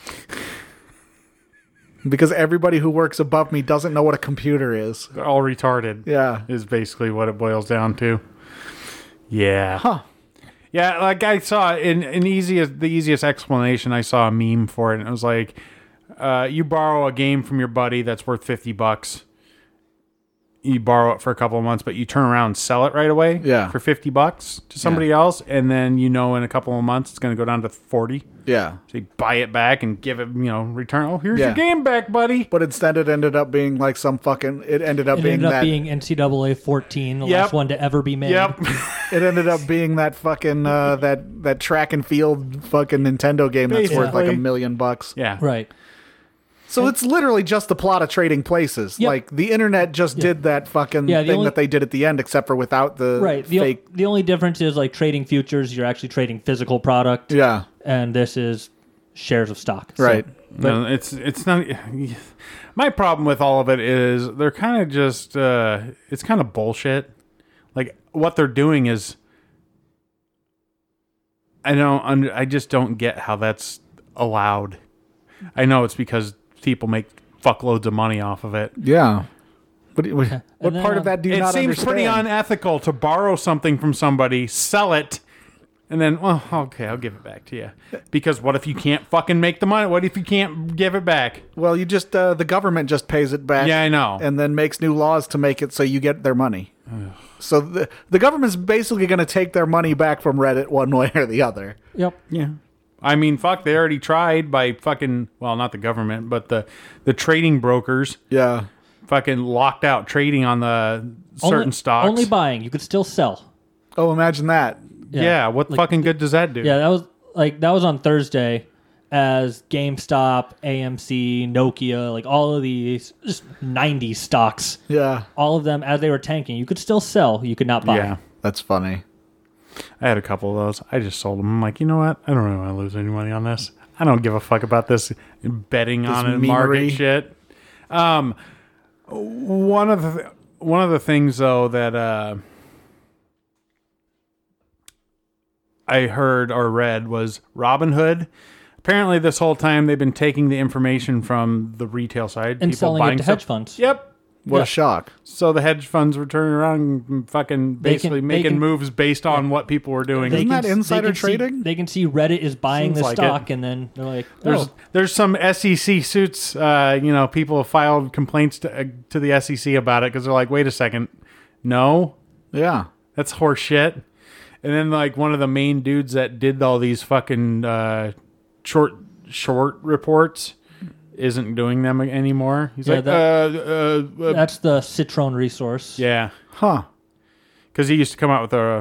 Because everybody who works above me doesn't know what a computer is. They're all retarded. Yeah. Is basically what it boils down to. Yeah. Huh. Yeah, like I saw the easiest explanation, I saw a meme for it, and it was like, you borrow a game from your buddy that's worth $50. You borrow it for a couple of months, but you turn around and sell it right away Yeah. for $50 to somebody else, and then in a couple of months it's going to go down to 40. Yeah. So you buy it back and give it, return. Oh, here's Yeah. your game back, buddy. But instead it ended up being like some fucking it ended up It being ended up that being NCAA 14, the Yep. last one to ever be made. Yep. it ended up being that fucking that track and field fucking Nintendo game that's worth like Basically. $1 million. Yeah. Right. So it's literally just the plot of Trading Places. Yep. Like the internet just did that fucking Yeah, the thing only- that they did at the end, except for without the Right. fake. The only difference is like trading futures, you're actually trading physical product. Yeah. And this is shares of stock. So- Right. No, it's not. My problem with all of it is they're kind of just. It's kind of bullshit. Like what they're doing is. I just don't get how that's allowed. I know it's because people make fuckloads of money off of it. Yeah. What And then, part of that do you It not seems understand? pretty unethical to borrow something from somebody, sell it, and then, well, okay, I'll give it back to you. Because what if you can't fucking make the money? What if you can't give it back? Well, you just the government just pays it back. Yeah, I know. And then makes new laws to make it so you get their money. So the government's basically going to take their money back from Reddit one way or the other. Yep. Yeah. I mean, fuck, they already tried by fucking, well, not the government, but the trading brokers Yeah. fucking locked out trading on the certain stocks. Only buying. You could still sell. Oh, imagine that. Yeah, what fucking good does that do? Yeah, that was on Thursday, as GameStop, AMC, Nokia, like all of these just 90 stocks, Yeah. all of them as they were tanking. You could still sell. You could not buy. Yeah. That's funny. I had a couple of those. I just sold them. I'm like, you know what? I don't really want to lose any money on this. I don't give a fuck about this betting on it, market memery. shit. One of the things though that I heard or read was Robinhood. Apparently, this whole time they've been taking the information from the retail side And people selling buying it to stuff. hedge funds. Yep. What Yeah. a shock. So the hedge funds were turning around and fucking basically they making can- moves based on what people were doing. Isn't that they insider see- trading? they can see Reddit is buying Seems the like stock, it. and then they're like, There's some SEC suits. People have filed complaints to the SEC about it because they're like, wait a second, no, Yeah. that's horse shit. And then like one of the main dudes that did all these fucking short reports isn't doing them anymore. He's Yeah, like, that's the Citron resource. yeah, Huh. because he used to come out with a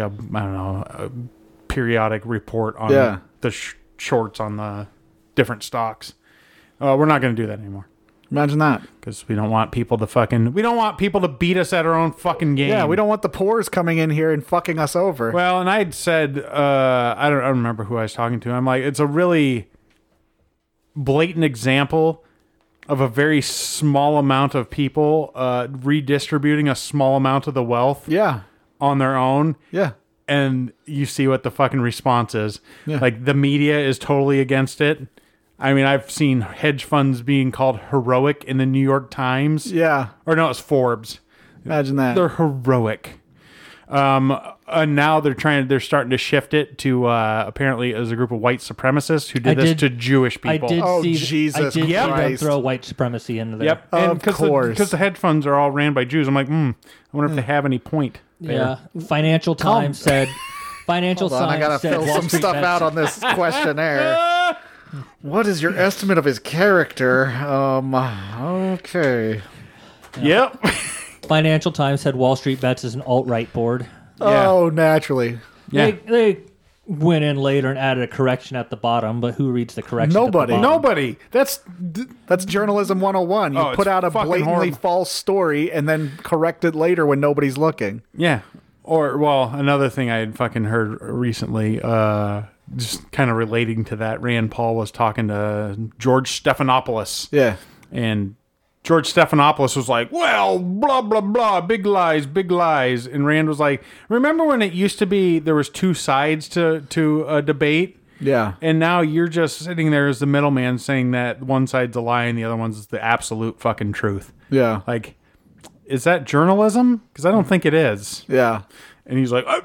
periodic report on Yeah. the shorts on the different stocks. We're not going to do that anymore. Imagine that. Because we don't want people to beat us at our own fucking game. Yeah, we don't want the pores coming in here and fucking us over. Well, and I'd said, I don't remember who I was talking to. I'm like, it's a really blatant example of a very small amount of people redistributing a small amount of the wealth Yeah. on their own. Yeah. And you see what the fucking response is. Yeah. Like, the media is totally against it. I mean, I've seen hedge funds being called heroic in the New York Times. Yeah. Or no, it's Forbes. Imagine that. They're heroic. And now they're starting to shift it to apparently as a group of white supremacists who did this to Jewish I people. did Oh, see. Jesus I did see them Christ. throw white supremacy into there. Yep. Of course. Because the hedge funds are all ran by Jews. I'm like, I wonder if they have any point there. Yeah. Financial Times said. Financial Hold on, I Times gotta said fill Wall some Street stuff bets- out on this questionnaire. What is your estimate of his character? Okay. Yep. Financial Times said Wall Street Bets is an alt-right board. Yeah. Oh, naturally. Yeah. They went in later and added a correction at the bottom, but who reads the correction? Nobody. At the bottom? Nobody. That's journalism 101. You Oh, it's put out a fucking blatantly horrible. false story and then correct it later when nobody's looking. Yeah. Or, well, another thing I had fucking heard recently, just kind of relating to that, Rand Paul was talking to George Stephanopoulos. Yeah. And George Stephanopoulos was like, well, blah, blah, blah, big lies, big lies. And Rand was like, remember when it used to be there was two sides to a debate? Yeah. And now you're just sitting there as the middleman saying that one side's a lie and the other one's the absolute fucking truth. Yeah. Like, is that journalism? Because I don't think it is. Yeah. And he's like,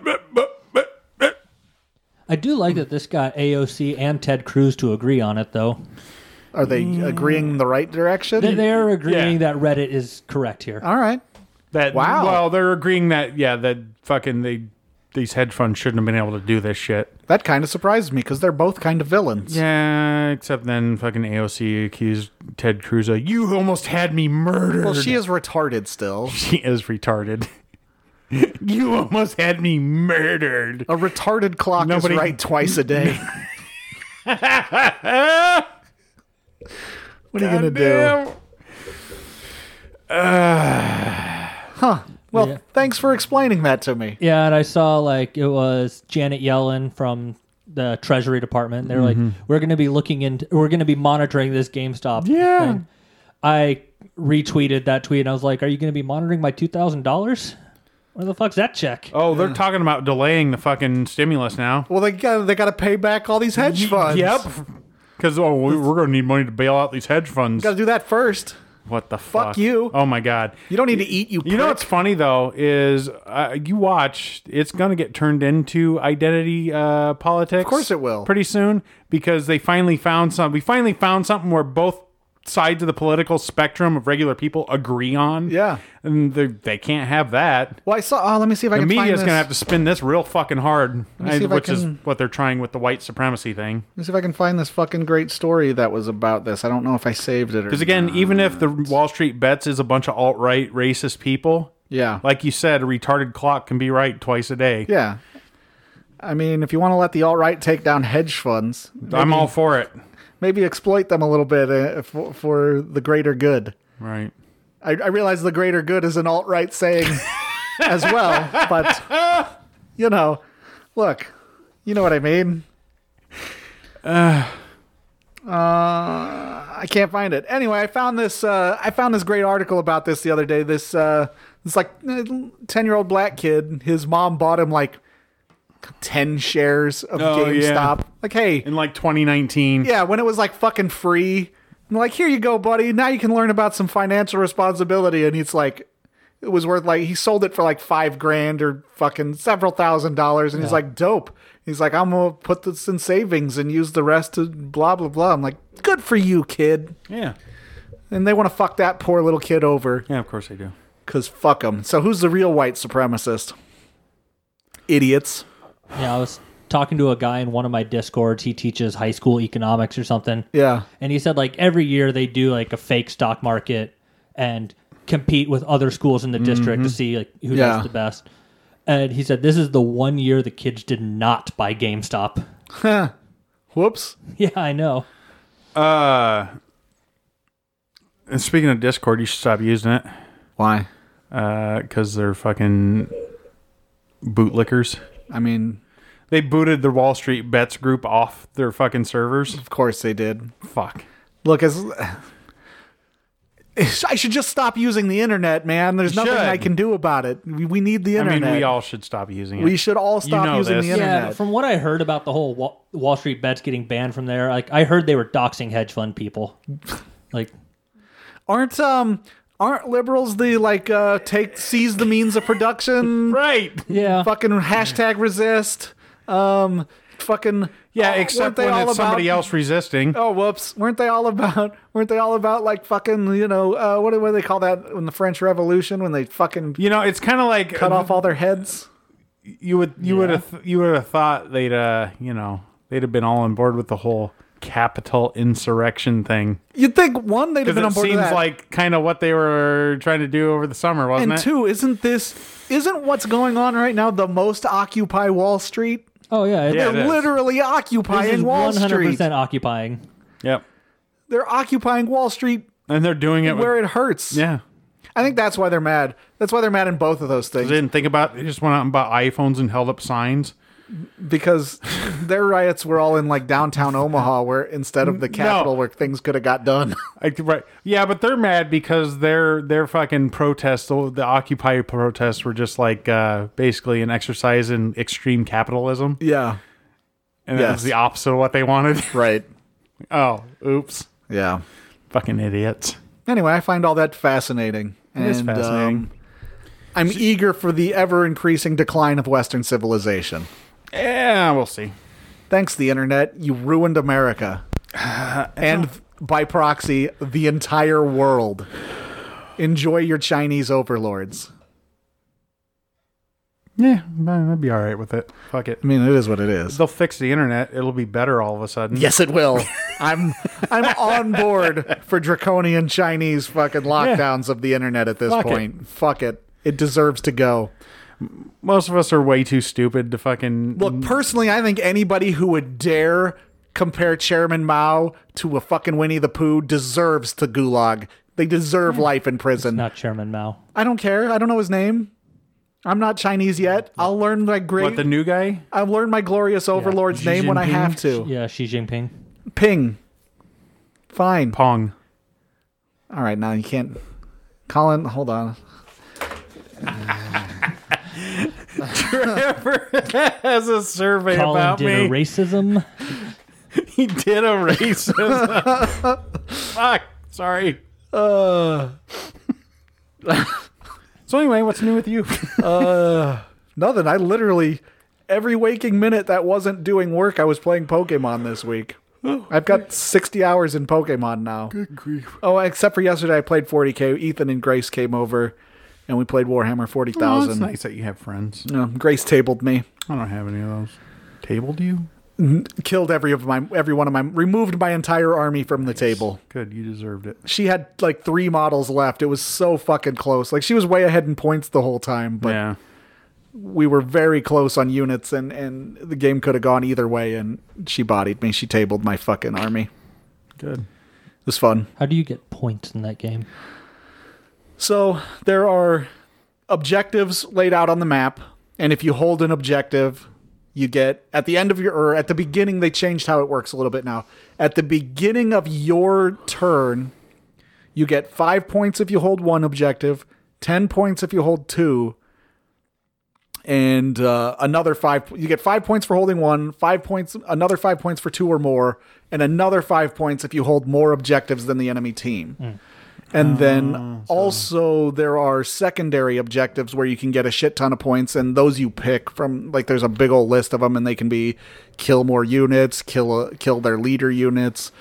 I do like that this got AOC and Ted Cruz to agree on it, though. Are they agreeing in the right direction? They're agreeing Yeah. that Reddit is correct here. All right. that. Wow. Well, they're agreeing that, that fucking these hedge funds shouldn't have been able to do this shit. That kind of surprised me because they're both kind of villains. Yeah, except then fucking AOC accused Ted Cruz of, you almost had me murdered. Well, she is retarded still. She is retarded. You almost had me murdered. A retarded clock Nobody- is right twice a day. What are you going to do? Huh. Well, Yeah. thanks for explaining that to me. Yeah, and I saw like it was Janet Yellen from the Treasury Department. They're like, we're going to be we're going to be monitoring this GameStop thing. I retweeted that tweet and I was like, are you going to be monitoring my $2,000? Where the fuck's that check? Oh, they're talking about delaying the fucking stimulus now. Well, they got to pay back all these hedge funds. Yep. Because we're going to need money to bail out these hedge funds. Got to do that first. What the fuck? you. Oh my god. You don't need to eat, you You know prick. what's funny though is you watch, it's going to get turned into identity politics. Of course it will. Pretty soon because they finally found some. We finally found something where both sides of the political spectrum of regular people agree on. Yeah. And they can't have that. Well, I saw. Oh, let me see if I The can find media's this. going to have to spin this real fucking hard, me see if I which is can- what they're trying with the white supremacy thing. Let me see if I can find this fucking great story that was about this. I don't know if I saved it or. Because again, even if the Wall Street Bets is a bunch of alt-right racist people, Yeah. like you said, a retarded clock can be right twice a day. Yeah. I mean, if you want to let the alt-right take down hedge funds, I'm all for it. maybe exploit them a little bit for the greater good. Right. I realize the greater good is an alt-right saying as well, but, look, you know what I mean? I can't find it. Anyway, I found this great article about this the other day. This like 10-year-old black kid, his mom bought him like 10 shares of GameStop. Yeah. Like, hey, In like 2019. yeah, when it was like fucking free. I'm like, here you go, buddy. Now you can learn about some financial responsibility. And he's like, it was worth like, he sold it for like $5,000 or fucking several $1,000s. And he's like, dope. He's like, I'm going to put this in savings and use the rest to blah, blah, blah. I'm like, good for you, kid. Yeah. And they want to fuck that poor little kid over Yeah, of course they do. because fuck them. So who's the real white supremacist? Idiots. Yeah, I was talking to a guy in one of my Discords. He teaches high school economics or something. Yeah. And he said, like, every year they do, like, a fake stock market and compete with other schools in the district to see, like, who Yeah. does the best. And he said, this is the one year the kids did not buy GameStop. Whoops. Yeah, I know. And speaking of Discord, you should stop using it. Why? Because they're fucking bootlickers. I mean, They booted the Wall Street Bets group off their fucking servers. of course they did. Fuck. Look, I should just stop using the internet, man. There's nothing should. I can do about it. We need the internet. I mean, we all should stop using it. We should all stop know using this. the internet. Yeah, from what I heard about the whole Wall Street Bets getting banned from there, like, I heard they were doxing hedge fund people. Like, Aren't liberals the like seize the means of production? Right. yeah. Fucking hashtag resist. Fucking Yeah, weren't except they when all it's somebody about- else resisting. Oh, whoops! Weren't they all about like fucking what do they call that in the French Revolution when they fucking You know, it's kind of like cut off all their heads? you would have thought they'd they'd have been all on board with the whole capital insurrection thing. You'd think one they'd have Because been it on board with seems that. like kind of what they were trying to do over the summer, wasn't And it? two, isn't what's going on right now the most Occupy Wall Street? Oh, yeah. Yeah, it They're is. literally This occupying is Wall 100% Street. occupying. Yep. They're occupying Wall Street And they're doing it where with, it hurts. yeah. I think that's why they're mad. That's why they're mad in both of those They things. didn't think about. They just went out and bought iPhones and held up signs. Because their riots were all in like downtown Omaha, where instead of the Capitol, where things could have got done. Right. Yeah, but they're mad because their fucking protests, the Occupy protests, were just like basically an exercise in extreme capitalism, Yeah. and Yes. it was the opposite of what they wanted. Right. Oh, oops, Yeah. fucking idiots. Anyway, I find all that fascinating. It is fascinating. I'm eager for the ever increasing decline of Western civilization. Yeah, we'll see. Thanks, the internet. You ruined America. And by proxy, the entire world. Enjoy your Chinese overlords. Yeah, I'd be all right with it. Fuck it. I mean, it is what it is. They'll fix the internet. It'll be better all of a sudden. Yes, it will. I'm on board for draconian Chinese fucking lockdowns of the internet at this Fuck it. point. Fuck it. It deserves to go. Most of us are way too stupid to fucking Look, personally, I think anybody who would dare compare Chairman Mao to a fucking Winnie the Pooh deserves to gulag. They deserve life in prison. Not Chairman Mao. I don't care. I don't know his name. I'm not Chinese yet. I'll learn my What, the new guy? I'll learn my glorious overlord's Xi name when I Jinping? have to. Yeah, Xi Jinping. Ping. Fine. Pong. All right, now you can't. Colin, hold on. Trevor has a survey Colin about did me. a racism. He did a racism. Fuck. Sorry. So anyway, what's new with you? Nothing. I literally, every waking minute that wasn't doing work, I was playing Pokemon this week. I've got 60 hours in Pokemon now. Good grief. Oh, except for yesterday, I played 40K. Ethan and Grace came over, and we played Warhammer Oh, 40,000. it's nice that you have friends. Grace tabled me. I don't have any of those. Tabled you? Killed every one of my, removed my entire army from the table. Good, you deserved it. She had like 3 models left. It was so fucking close. Like she was way ahead in points the whole time, but Yeah. we were very close on units, and the game could have gone either way, and she bodied me. She tabled my fucking army. Good. It was fun. How do you get points in that game? So there are objectives laid out on the map, and if you hold an objective, you get at the end of your, or at the beginning, they changed how it works a little bit now. At the beginning of your turn, you get 5 points if you hold one objective, 10 points if you hold 2, and another 5. You get 5 points for holding 1, 5 points, another 5 points for 2 or more, and another 5 points if you hold more objectives than the enemy team. And then also there are secondary objectives where you can get a shit ton of points, and those you pick from, like there's a big old list of them, and they can be kill more units, kill their leader units,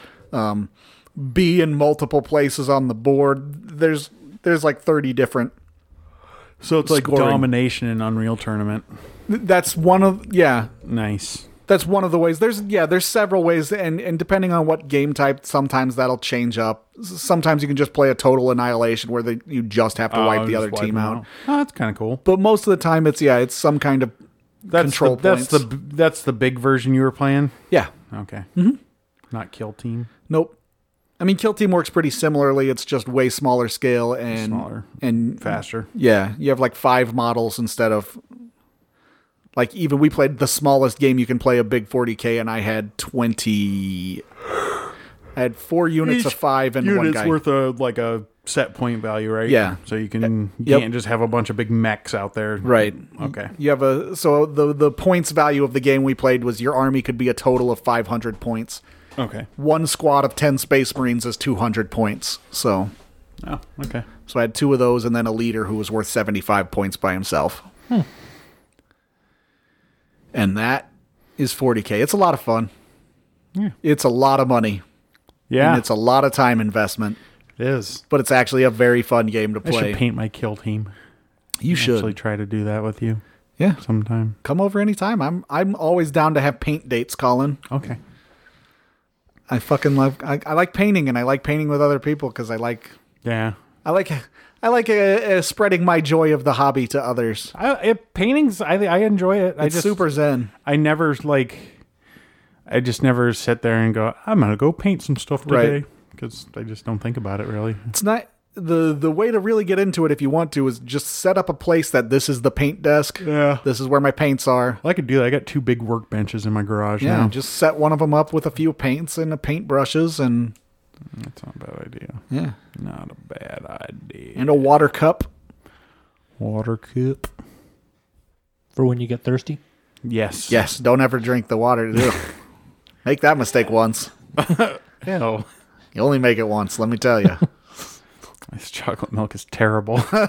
be in multiple places on the board. There's like 30 different. So it's like Scoring. domination in Unreal Tournament. That's one of, Nice. that's one of the ways. There's several ways, and depending on what game type, sometimes that'll change up. Sometimes you can just play a total annihilation where you just have to wipe the just other wipe team them out. Oh, that's kind of cool. But most of the time, it's some kind of control points. That's the big version you were playing? Yeah. Okay. Not Kill Team. Nope. I mean, Kill Team works pretty similarly. It's just way smaller scale and Smaller. and Faster. Yeah, you have like 5 models instead of, like, even we played the smallest game you can play, a big 40K, and I had 20. I had 4 units of 5 and one Unit's guy. worth a set point value, right? Yeah. So you can't just have a bunch of big mechs out there. Right. Okay. You have so the points value of the game we played was your army could be a total of 500 points. Okay. One squad of 10 Space Marines is 200 points. So Oh, okay. I had 2 of those, and then a leader who was worth 75 points by himself. And that is 40K. It's a lot of fun. Yeah. It's a lot of money. Yeah. And it's a lot of time investment. It is. But it's actually a very fun game to I play. should paint my Kill Team. You should. Actually try to do that with you Yeah. sometime. Come over anytime. I'm always down to have paint dates, Colin. Okay. I fucking love. I like painting, and I like painting with other people because I like Yeah. spreading my joy of the hobby to others. Paintings, I enjoy it. It's super zen. I just never sit there and go, I'm going to go paint some stuff today. Right. Because I just don't think about it really. It's not the way to really get into it if you want to is just set up a place that this is the paint desk. Yeah. This is where my paints are. Well, I could do that. I got 2 big workbenches in my garage Yeah, now. just set one of them up with a few paints and paint brushes and That's not a bad idea. yeah, Not a bad idea. and a water cup. Water cup. For when you get thirsty? Yes. Yes, don't ever drink the water. Ugh. Make that mistake once. Hell. You only make it once, let me tell you. This chocolate milk is terrible. You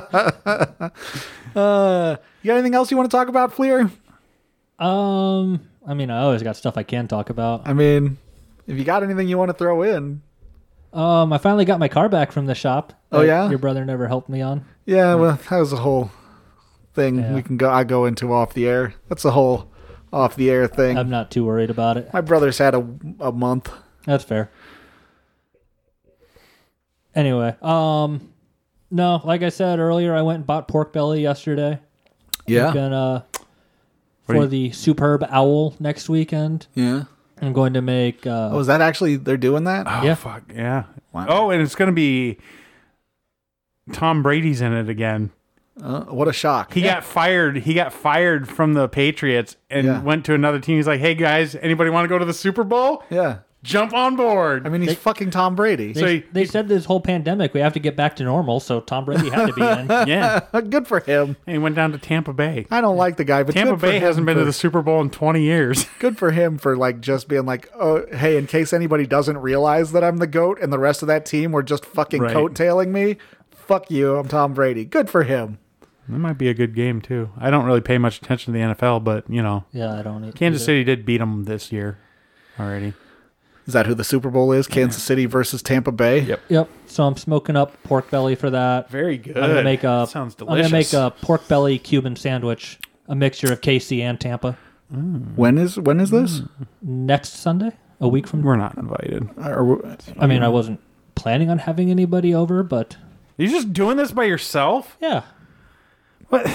got anything else you want to talk about, Fleer? I mean, I always got stuff I can talk about. I mean, if you got anything you want to throw in. I finally got my car back from the shop. Oh, that yeah? Your brother never helped me on. Yeah, well, that was a whole thing Yeah. I go into off the air. That's a whole off the air thing. I'm not too worried about it. My brother's had a month. That's fair. Anyway, no, like I said earlier, I went and bought pork belly yesterday. Yeah. I'm gonna What for do you- the Superb Owl next weekend. Yeah. I'm going to make. Oh, is that actually they're doing that? Oh, Yeah. fuck. Yeah. Wow. Oh, and it's going to be Tom Brady's in it again. What a shock. He got fired. He got fired from the Patriots and Yeah. went to another team. He's like, "Hey guys, anybody want to go to the Super Bowl? Yeah. Jump on board." I mean, he's fucking Tom Brady. They said this whole pandemic we have to get back to normal, so Tom Brady had to be in. yeah. Good for him. And he went down to Tampa Bay. I don't like the guy, but Tampa good for Bay him hasn't been for- to the Super Bowl in 20 years. Good for him for like just being like, oh, hey, in case anybody doesn't realize that I'm the GOAT and the rest of that team were just fucking Right. coattailing me. Fuck you, I'm Tom Brady. Good for him. That might be a good game too. I don't really pay much attention to the NFL, but you know, Yeah, I don't. Kansas either. City did beat them this year already. Is that who the Super Bowl is? Kansas City versus Tampa Bay? Yep. Yep. So I'm smoking up pork belly for that. Very good. I'm gonna make a. Sounds I'm gonna delicious. make a pork belly Cuban sandwich, a mixture of KC and Tampa. When is this? Next Sunday, a week from. We're not invited. I mean, I wasn't planning on having anybody over, but You're just doing this by yourself? yeah. What?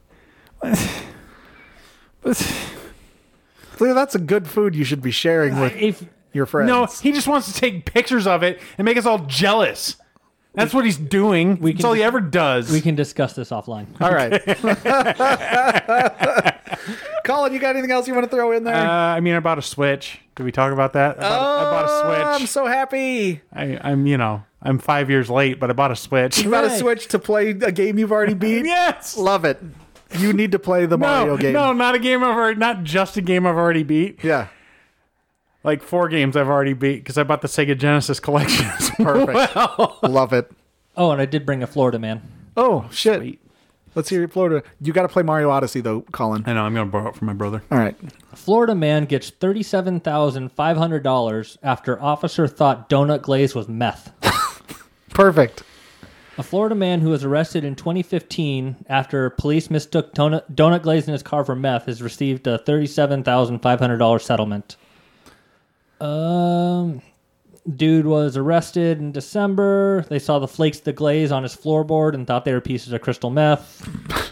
Clearly, that's a good food you should be sharing with If your friends. No, he just wants to take pictures of it and make us all jealous. That's what he's doing. That's can all he ever does. we can discuss this offline. All right. Colin, you got anything else you want to throw in there? I mean, I bought a Switch. Did we talk about that? I bought a I'm Switch. so happy. I'm 5 years late, but I bought a Switch. You got a Right. Switch to play a game you've already beat? Yes. Love it. You need to play the Mario game. No, not a game not just a game I've already beat. Yeah. Like 4 games I've already beat because I bought the Sega Genesis collection. Perfect. Love it. Oh, and I did bring a Florida man. Oh, shit. Sweet. Let's hear your Florida. You got to play Mario Odyssey, though, Colin. I know, I'm going to borrow it from my brother. All right. A Florida man gets $37,500 after officer thought donut glaze was meth. Perfect. A Florida man who was arrested in 2015 after police mistook donut glaze in his car for meth has received a $37,500 settlement. Dude was arrested in December. They saw the flakes of the glaze on his floorboard and thought they were pieces of crystal meth.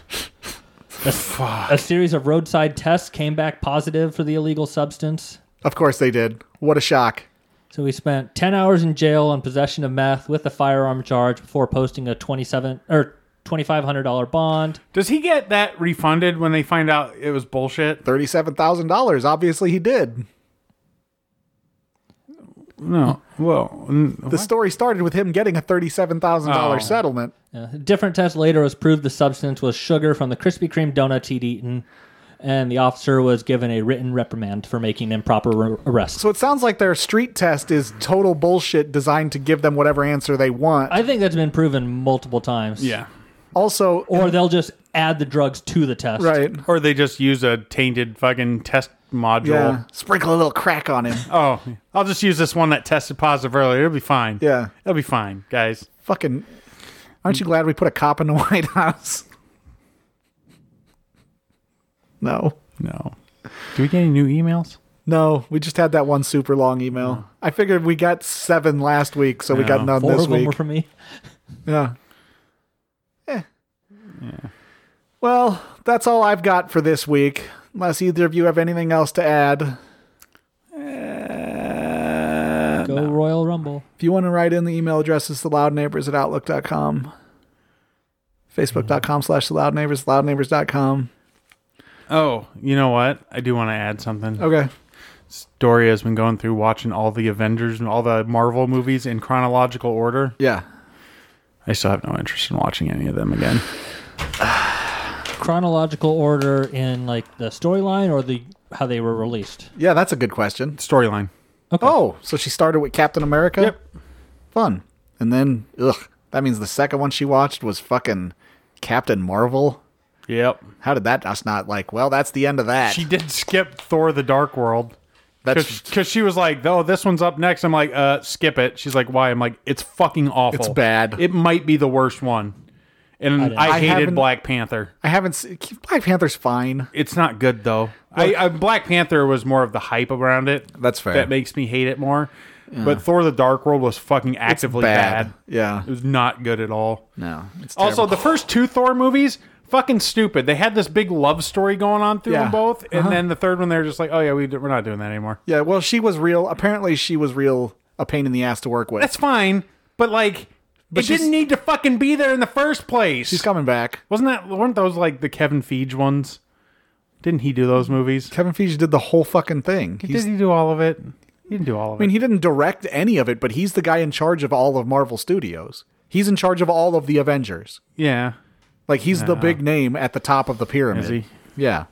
A series of roadside tests came back positive for the illegal substance. Of course they did. What a shock. So he spent 10 hours in jail on possession of meth with a firearm charge before posting a $2,500 bond. Does he get that refunded when they find out it was bullshit? $37,000. Obviously he did. No. Well, The story started with him getting a $37,000 Oh. settlement. A different test later was proved the substance was sugar from the Krispy Kreme donuts he'd eaten, and the officer was given a written reprimand for making improper arrests. So it sounds like their street test is total bullshit designed to give them whatever answer they want. I think that's been proven multiple times. yeah. Also, Or they'll just add the drugs to the test. right. Or they just use a tainted fucking test module. Yeah. Sprinkle a little crack on him. Oh, I'll just use this one that tested positive earlier. It'll be fine. Yeah. It'll be fine, guys. Fucking. Aren't you glad we put a cop in the White House? No. No. Do we get any new emails? No, we just had that one super long email. I figured we got 7 last week, so we got Yeah. none 4 this of them week. were from me. Yeah. Well, that's all I've got for this week. Unless either of you have anything else to add. Go Royal Rumble. If you want to write in, the email address is theloudneighbors@outlook.com. Facebook.com/theloudneighbors, loudneighbors.com. Oh, you know what? I do want to add something. Okay. Dory has been going through watching all the Avengers and all the Marvel movies in chronological order. Yeah. I still have no interest in watching any of them again. Chronological order in like the storyline or the how they were released. Yeah, that's a good question. Storyline. Okay. Oh, so she started with Captain America? Yep. Fun. And then, that means the second one she watched was fucking Captain Marvel? Yep. How did that just not well, that's the end of that. She did skip Thor: The Dark World. That's Because she was like, oh, this one's up next. I'm like, skip it. She's like, why? I'm like, it's fucking awful. It's bad. It might be the worst one. And I I hated haven't- Black Panther. I haven't seen Black Panther's fine. It's not good, though. Black Panther was more of the hype around it. That's fair. That makes me hate it more. But Thor: The Dark World was fucking actively bad. Yeah. It was not good at all. No. It's Also, terrible. the first 2 Thor movies, fucking stupid. They had this big love story going on through Yeah. them both. And then the third one, they were just like, oh, yeah, we're not doing that anymore. Yeah, well, she was real. Apparently, she was real a pain in the ass to work with. That's fine. But, like, it she's- didn't need to fucking be there in the first place. She's coming back. Weren't those, like, the Kevin Feige ones? Didn't he do those movies? Kevin Feige did the whole fucking thing. Did he do all of it? He didn't do all of I mean, it. he didn't direct any of it, but he's the guy in charge of all of Marvel Studios. He's in charge of all of the Avengers. Yeah. Like, he's the big name at the top of the pyramid. Is he? Yeah.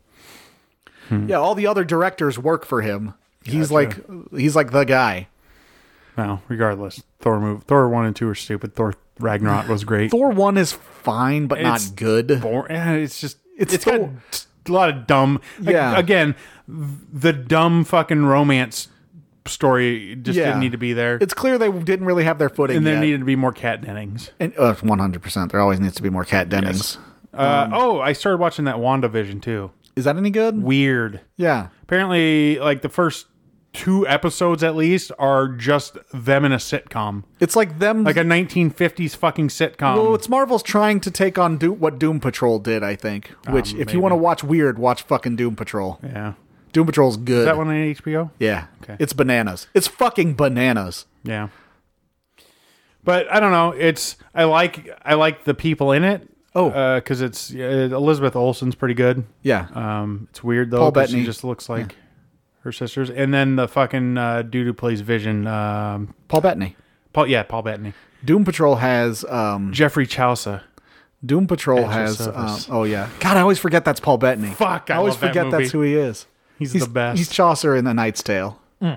Yeah, all the other directors work for him. He's like the guy. Well, regardless. Thor 1 and 2 are stupid. Thor Ragnarok was great. Thor 1 is fine, but It's not good. It's just It's it's got Thor. a lot of dumb. Yeah. Again, the dumb fucking romance story just Yeah. didn't need to be there. It's clear they didn't really have their footing And there yet. needed to be more Kat Dennings. And 100%. There always needs to be more Kat Dennings. I started watching that WandaVision too. Is that any good? Weird. Yeah. Apparently, like the first 2 episodes at least are just them in a sitcom. It's like them. Like a 1950s fucking sitcom. Well, it's Marvel's trying to take on what Doom Patrol did, I think. Which, if you want to watch weird, watch fucking Doom Patrol. yeah. Doom Patrol's good. Is that one on HBO? Yeah. Okay. It's bananas. It's fucking bananas. Yeah. But I don't know. I like the people in it. Oh. Because it's Elizabeth Olsen's pretty good. Yeah. It's weird though. Paul 'cause Bettany. She just looks like her sisters. And then the fucking dude who plays Vision. Paul Bettany. Paul Bettany. Doom Patrol has. Jeffrey Chaucer. Doom Patrol Edge of has. Service. Oh, yeah. God, I always forget that's Paul Bettany. Fuck, I always love that forget movie. that's who he is. He's the best. He's Chaucer in A Knight's Tale.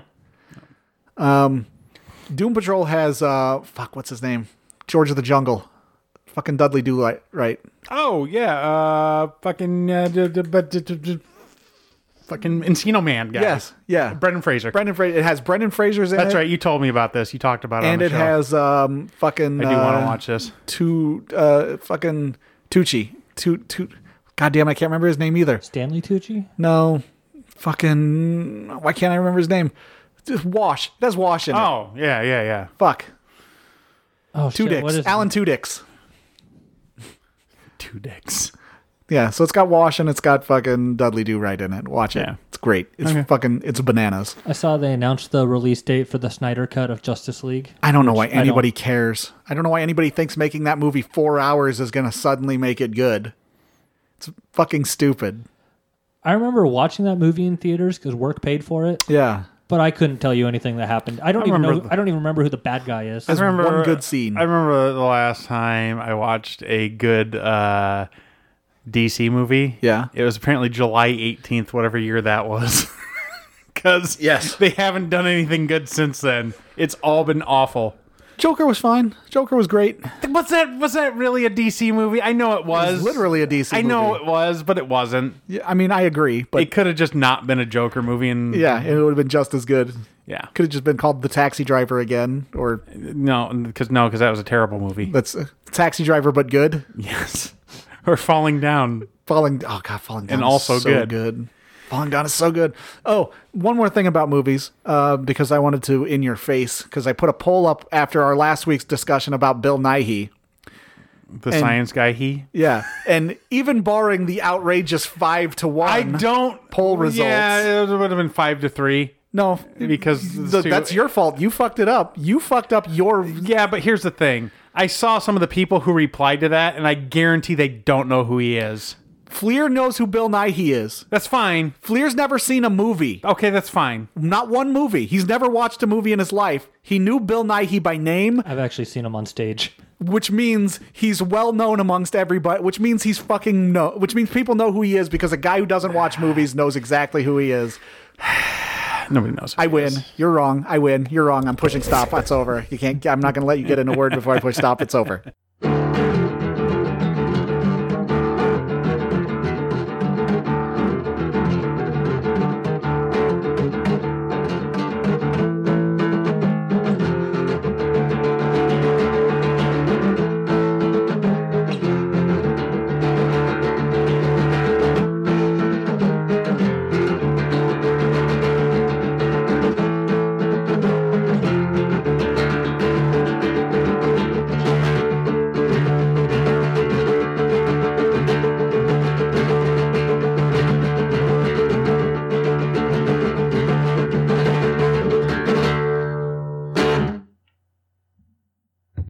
Doom Patrol has what's his name? George of the Jungle. Fucking Dudley Do right. Oh yeah, fucking fucking Encino Man guy. Yes, yeah. Brendan Fraser. Brendan Fraser. It has Brendan Fraser's in it. That's right. You told me about this. You talked about it. And on it the show. has fucking. I do want to watch this. Fucking Tucci. God damn, I can't remember his name either. Stanley Tucci? No, fucking. Why can't I remember his name? Just Wash. It has Wash in it. Oh yeah. Fuck. Oh, Two shit. What dicks. is Alan Two Dicks. 2 dicks. Yeah, so it's got Wash and it's got fucking Dudley Do Right in it. Watch it. Yeah. It's great. It's it's bananas. I saw they announced the release date for the Snyder Cut of Justice League. I don't know why I don't- anybody cares. I don't know why anybody thinks making that movie 4 hours is going to suddenly make it good. It's fucking stupid. I remember watching that movie in theaters because work paid for it, Yeah. but I couldn't tell you anything that happened. I don't even know. remember I don't even remember who the bad guy is. There's one good scene. I remember the last time I watched a good DC movie. Yeah. It was apparently July 18th, whatever year that was. Because Yes. they haven't done anything good since then. It's all been awful. Joker was fine. Joker was great. Was that really a DC movie? I know it was. It was literally a DC I know movie. it was, but it wasn't. Yeah, I mean, I agree, but It could have just not been a Joker movie. And yeah, it would have been just as good. yeah. Could have just been called The Taxi Driver again, or No, because that was a terrible movie. that's Taxi Driver but good. Yes. Or Falling Down. Falling Down And is also so good. Falling Down is so good. Oh, one more thing about movies, because I wanted to in your face, because I put a poll up after our last week's discussion about Bill Nighy. The science guy, he. Yeah, and even barring the outrageous 5-1, I don't poll results. Yeah, it would have been 5-3 No, because that's your fault. You fucked it up. You fucked up your. Yeah, but here's the thing. I saw some of the people who replied to that, and I guarantee they don't know who he is. Fleer knows who Bill Nighy is. That's fine. Fleer's never seen a movie. Okay, that's fine. Not one movie. He's never watched a movie in his life. He knew Bill Nighy by name, I've actually seen him on stage. which means he's well known amongst everybody, which means he's fucking which means people know who he is because a guy who doesn't watch movies knows exactly who he is. Nobody knows. Who I he win. is. You're wrong. I win. You're wrong. I'm pushing stop. That's over. You can't. I'm not going to let you get in a word before I push stop. It's over.